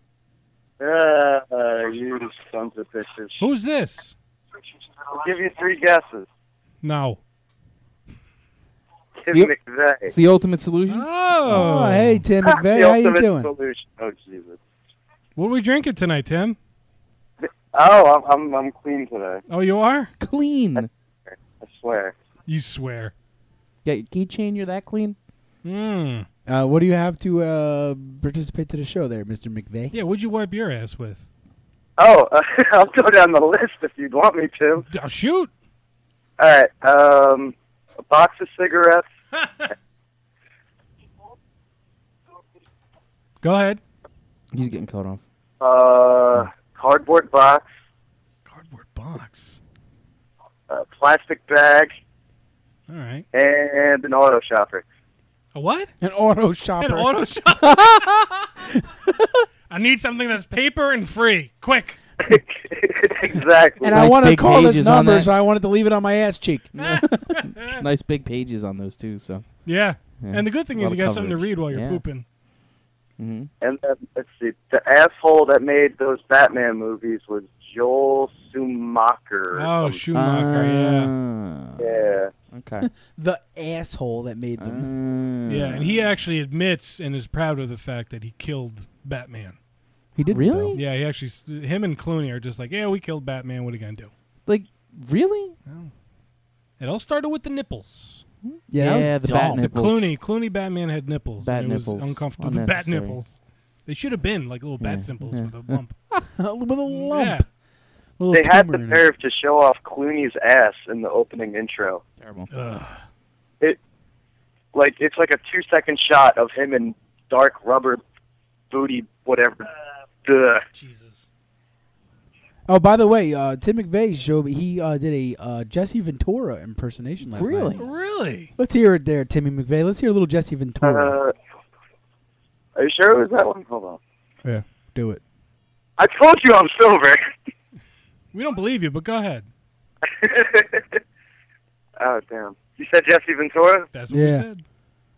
You sons of bitches. Who's this? I'll give you 3 guesses. No. Tim Yep. McVeigh. It's the ultimate solution. Oh. Oh, hey Tim The McVeigh, how you ultimate doing? solution. Oh, Jesus. What are we drinking tonight, Tim? Oh, I'm clean today. Oh, you are? Clean. I swear. You swear. Got your keychain? You're that clean? Hmm. What do you have to participate to the show there, Mr. McVeigh? Yeah, what'd you wipe your ass with? Oh, I'll go down the list if you'd want me to. Oh, shoot. All right. A box of cigarettes. Go ahead. He's getting cut off. Cardboard box. Cardboard box. A plastic bag. All right. And an auto shopper. A what? An auto shopper. An auto shop. I need something that's paper and free. Quick. Exactly. And I Nice want to big call this pages on number, that. so I wanted to leave it on my ass cheek. Nice big pages on those too. So. Yeah. Yeah. And the good thing A is lot you of got something to coverage. read while you're Yeah. pooping. Mm-hmm. And then, let's see, the asshole that made those Batman movies was Joel Schumacher. Oh, Schumacher, yeah. Yeah. Okay. The asshole that made them. Yeah, and he actually admits and is proud of the fact that he killed Batman. He did Really? Yeah, he actually, him and Clooney are just like, yeah, we killed Batman. What are you going to do? Like really? Well, it all started with the nipples. Yeah, that Yeah, was the bat dumb. nipples. Clooney Batman had nipples. Bat and it nipples. was uncomfortable. The bat Unnecessary. nipples. They should have been like little bat Yeah, symbols yeah. with a bump. with a lump. Yeah. Little They had tumor the in it. nerve to show off Clooney's ass in the opening intro. Terrible. Ugh. It's like a 2-second shot of him in dark rubber booty, whatever. Ugh. Jesus. Oh, by the way, Tim McVeigh showed me he did a Jesse Ventura impersonation last Really? night. Really? Let's hear it there, Timmy McVeigh. Let's hear a little Jesse Ventura. Are you sure it was that one? Hold on. Yeah, do it. I told you I'm sober. We don't believe you, but go ahead. Oh, damn. You said Jesse Ventura? That's what we Yeah. said.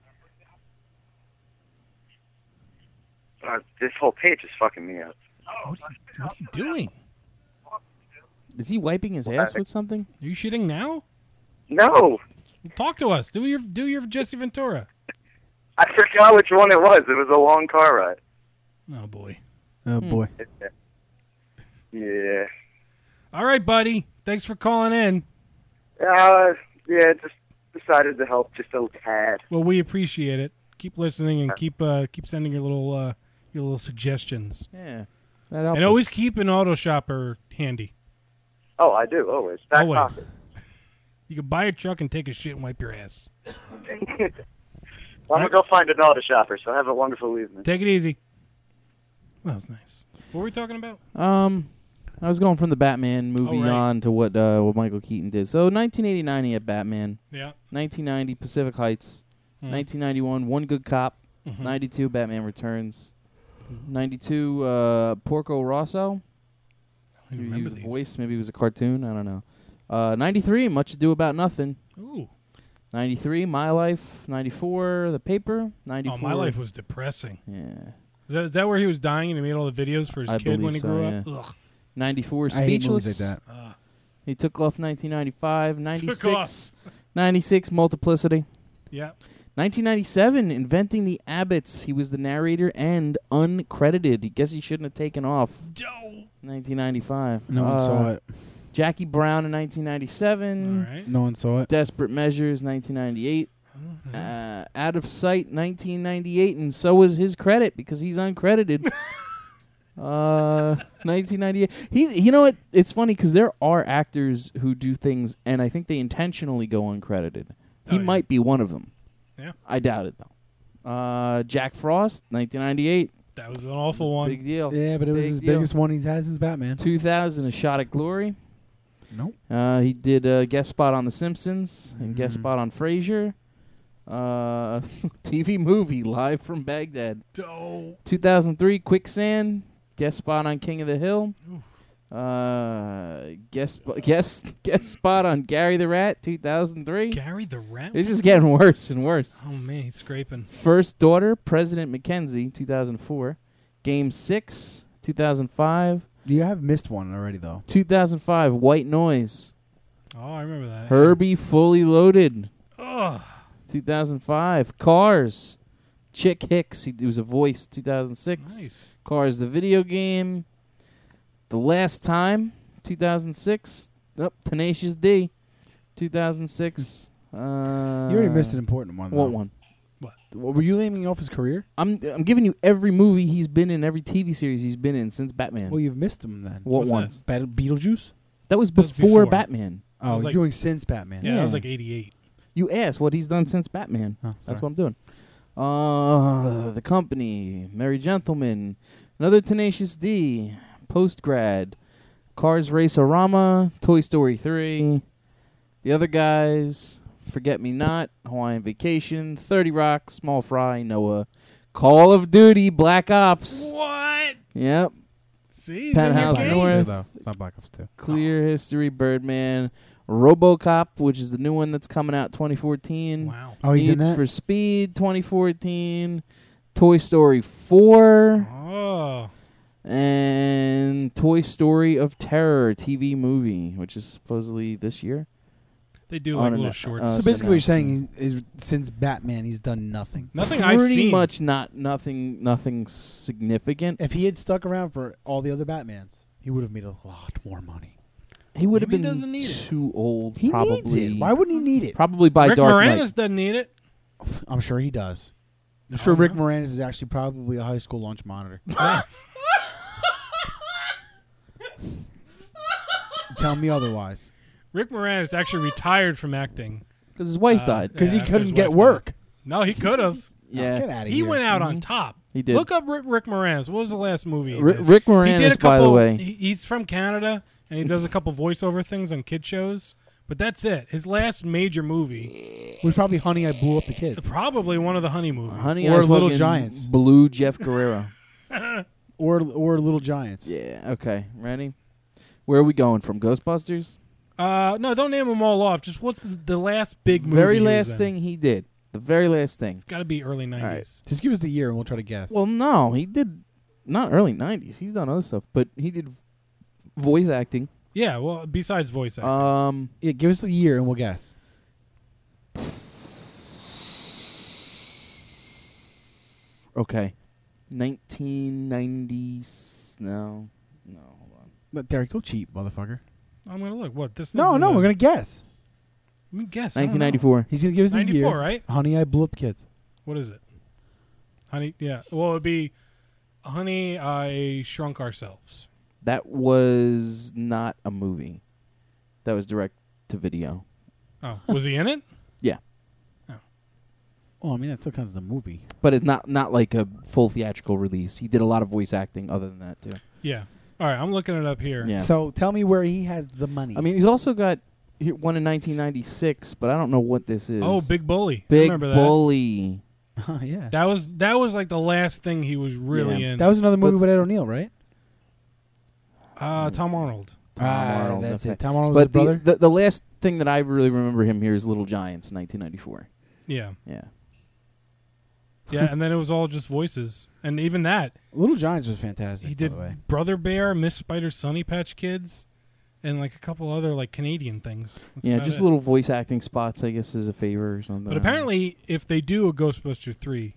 This whole page is fucking me up. What are you doing? Is he wiping his ass with something? Are you shitting now? No. Talk to us. Do your Jesse Ventura. I forgot which one it was. It was a long car ride. Oh boy. Oh boy. Yeah. All right, buddy. Thanks for calling in. Yeah, just decided to help just a tad. Well, we appreciate it. Keep listening and keep sending your little suggestions. Yeah. And always keep an auto shopper handy. Oh, I do, always. Back Always. pocket. You could buy a truck and take a shit and wipe your ass. Well, I'm going to go find an auto shopper, so have a wonderful evening. Take it easy. That was nice. What were we talking about? I was going from the Batman movie right. on to what Michael Keaton did. So 1989 he had Batman. Yeah. 1990 Pacific Heights. 1991 One Good Cop. 92 Batman Returns. 92 Porco Rosso. I He remember was a these. voice. Maybe it was a cartoon. I don't know. 93 Much Ado About Nothing. Ooh. 93 My Life. 94 The Paper. 94 Oh, My Life was depressing. Yeah. Is that where he was dying and he made all the videos for his I kid when he believe grew so, up? Ugh. 94 I hate movies Speechless. like that. He took off 1995. Took 96 off. 96 Multiplicity. Yeah. 1997 Inventing the Abbots. He was the narrator and uncredited. I guess he shouldn't have taken off. 1995. No one saw it. Jackie Brown in 1997. All right. No one saw it. Desperate Measures 1998. Out of Sight 1998, and so was his credit because he's uncredited. 1998. You know what? It's funny because there are actors who do things, and I think they intentionally go uncredited. He yeah. might be one of them. Yeah. I doubt it though. Jack Frost 1998. That was an awful one. Big deal. Yeah, but it was Big his deal. biggest one he's had since Batman. 2000 A Shot at Glory. Nope. He did a guest spot on The Simpsons and guest spot on Frasier. TV movie Live from Baghdad. Oh. 2003 Quicksand, guest spot on King of the Hill. Guest spot on Gary the Rat. 2003. Gary the Rat? It's just getting worse and worse. Oh, man, he's scraping. First Daughter, President Mackenzie. 2004. Game 6. 2005. You have missed one already, though. 2005 White Noise. Oh, I remember that. Herbie Fully Loaded. Ugh. 2005 Cars. Chick Hicks. He was a voice. 2006. Nice. Cars the video game. The Last Time. 2006. Tenacious D. 2006. You already missed an important one, though. What one? What, were you naming off his career? I'm giving you every movie he's been in, every TV series he's been in since Batman. Well, you've missed him then. What What's ones? Beetlejuice? That was That was before before. Batman. Oh, was you're like- doing since Batman. Yeah, that was like 88. You asked what he's done since Batman. Oh, That's sorry. what I'm doing. The Company, Merry Gentlemen, another Tenacious D, Post Grad, Cars Race-A-Rama, Toy Story 3, The Other Guys, Forget Me Not, Hawaiian Vacation, 30 Rock, Small Fry, Noah, Call of Duty, Black Ops. What? Yep. See? Penthouse it's in your Black game. Ops 2, North. though. It's not Black Ops 2. Clear History, Birdman, RoboCop, which is the new one that's coming out 2014. Wow. Oh, he's Need in that? for Speed 2014, Toy Story 4, Oh. and Toy Story of Terror TV movie, which is supposedly this year. They do On like an- little shorts. So basically what you're saying is since Batman, he's done nothing. Nothing I've Pretty seen. much nothing significant. If he had stuck around for all the other Batmans, he would have made a lot more money. He would have Maybe he been doesn't need it. too old. He probably. needs it. Why wouldn't he need it? Probably by Rick Dark Moranis Knight. doesn't need it. I'm sure he does. I'm I sure don't Rick know. Moranis is actually probably a high school lunch monitor. Tell me otherwise. Rick Moranis actually retired from acting. Because his wife died. Because Yeah, he after couldn't his get wife work. died. No, he could have. Yeah. Get out of He here. went out on top. He did. Look up Rick Moranis. What was the last movie? He Rick did? Moranis, He did a by the couple- way. he's from Canada, and he does a couple voiceover things on kid shows. But that's it. His last major movie, Was probably Honey, I Blew Up the Kids. probably one of the Honey movies. Honey, Or I Little fucking Giants. Blew Jeff Guerrero. Or Little Giants. Yeah. Okay. Ready? Where are we going from? Ghostbusters? No, don't name them all off. Just what's the last big movie? Very he was last in? thing he did. The very last thing. It's got to be early 90s. right. Just give us the year and we'll try to guess. Well, no, he did not early 90s. He's done other stuff, but he did voice acting. Yeah, well, besides voice acting. Yeah, give us the year and we'll guess. Okay. 1990. No, hold on. But Derek, don't cheat, motherfucker. I'm going to look. What? This No, is no, a- we're going to guess. Let me guess. I don't know. 1994. He's going to give us the 94, year. right? Honey, I Blew Up the Kids. What is it? Honey, yeah. Well, it'd be Honey, I Shrunk Ourselves. That was not a movie. That was direct to video. Oh, was he in it? Yeah. Oh, I mean that still counts as a movie. But it's not like a full theatrical release. He did a lot of voice acting other than that too. Yeah. All right, I'm looking it up here. Yeah. So tell me where he has the money. I mean, he's also got one in 1996, but I don't know what this is. Oh, Big Bully. I Big remember that. Bully. Oh yeah. That was like the last thing he was really in. That was another movie with Ed O'Neill, right? Tom Arnold. Tom Arnold, That's okay. it. Tom Arnold was But his brother. the last thing that I really remember him here is Little Giants, 1994. Yeah. Yeah. Yeah, and then it was all just voices. And even that. Little Giants was fantastic. He by did the way. Brother Bear, Miss Spider, Sunny Patch Kids, and like a couple other like Canadian things. That's Yeah, about just it. little voice acting spots, I guess, as a favor or something. But apparently, if they do a Ghostbusters 3,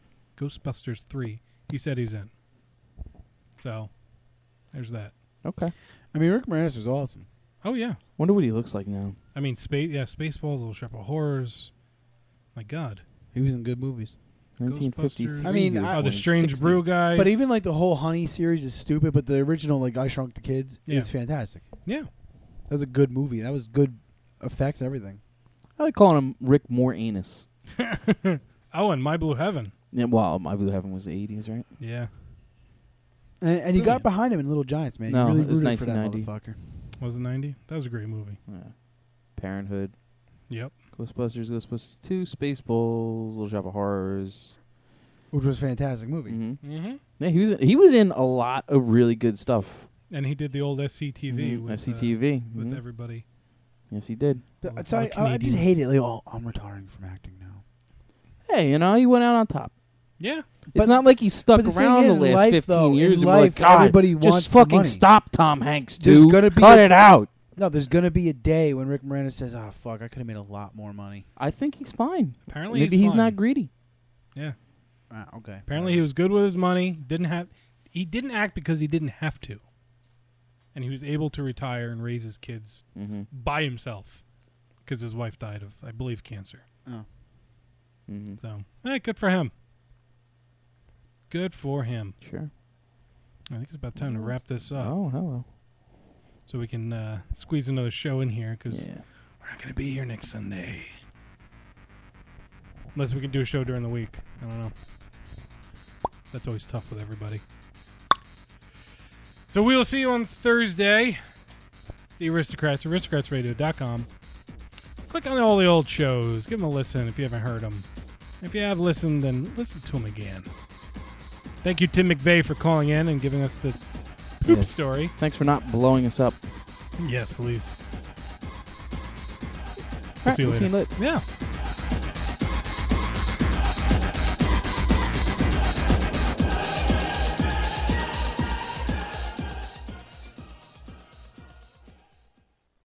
he said he's in. So, there's that. Okay. I mean, Rick Moranis was awesome. Oh, yeah. Wonder what he looks like now. I mean, Spaceballs, Little Shop of Horrors. My God. He was in good movies. 1953. I mean, The Strange Brew Guys. But even like the whole Honey series is stupid. But the original, like I Shrunk the Kids, is fantastic. Yeah. That was a good movie. That was good effects, everything. I like calling him Rick Moranis. Oh, and My Blue Heaven. Yeah, well, My Blue Heaven was the 80s, right? Yeah. And you got behind him in Little Giants, man. No, you really it was rooted for that 1990. motherfucker. Was it 90? That was a great movie. Yeah. Parenthood. Yep. Ghostbusters 2, Spaceballs, Little Shop of Horrors. Which was a fantastic movie. Mm-hmm. Yeah, he was in a lot of really good stuff. And he did the old SCTV with SCTV. with everybody. Yes, he did. So I just hate it. Like, oh, I'm retiring from acting now. Hey, he went out on top. Yeah. It's not like he's stuck but the thing around the is, last life, 15 though, years in and be life, like, God, everybody wants just the fucking money. stop, Tom Hanks, There's dude. gonna be Cut it out. No, there's going to be a day when Rick Moranis says, "Oh fuck, I could have made a lot more money." I think he's fine. Apparently Maybe he's he's fine. not greedy. Yeah. Okay. Apparently he was good with his money. He didn't act because he didn't have to. And he was able to retire and raise his kids by himself because his wife died of, I believe, cancer. Oh. So, good for him. Good for him. Sure. I think it's about time to wrap this up. Oh, hello. So we can squeeze another show in here because we're not going to be here next Sunday. Unless we can do a show during the week. I don't know. That's always tough with everybody. So we will see you on Thursday. The Aristocrats, aristocratsradio.com. Click on all the old shows. Give them a listen if you haven't heard them. If you have listened, then listen to them again. Thank you, Tim McVeigh, for calling in and giving us the poop story. Thanks for not blowing us up. Yes, please. All right, See you we'll see you later. later. Yeah.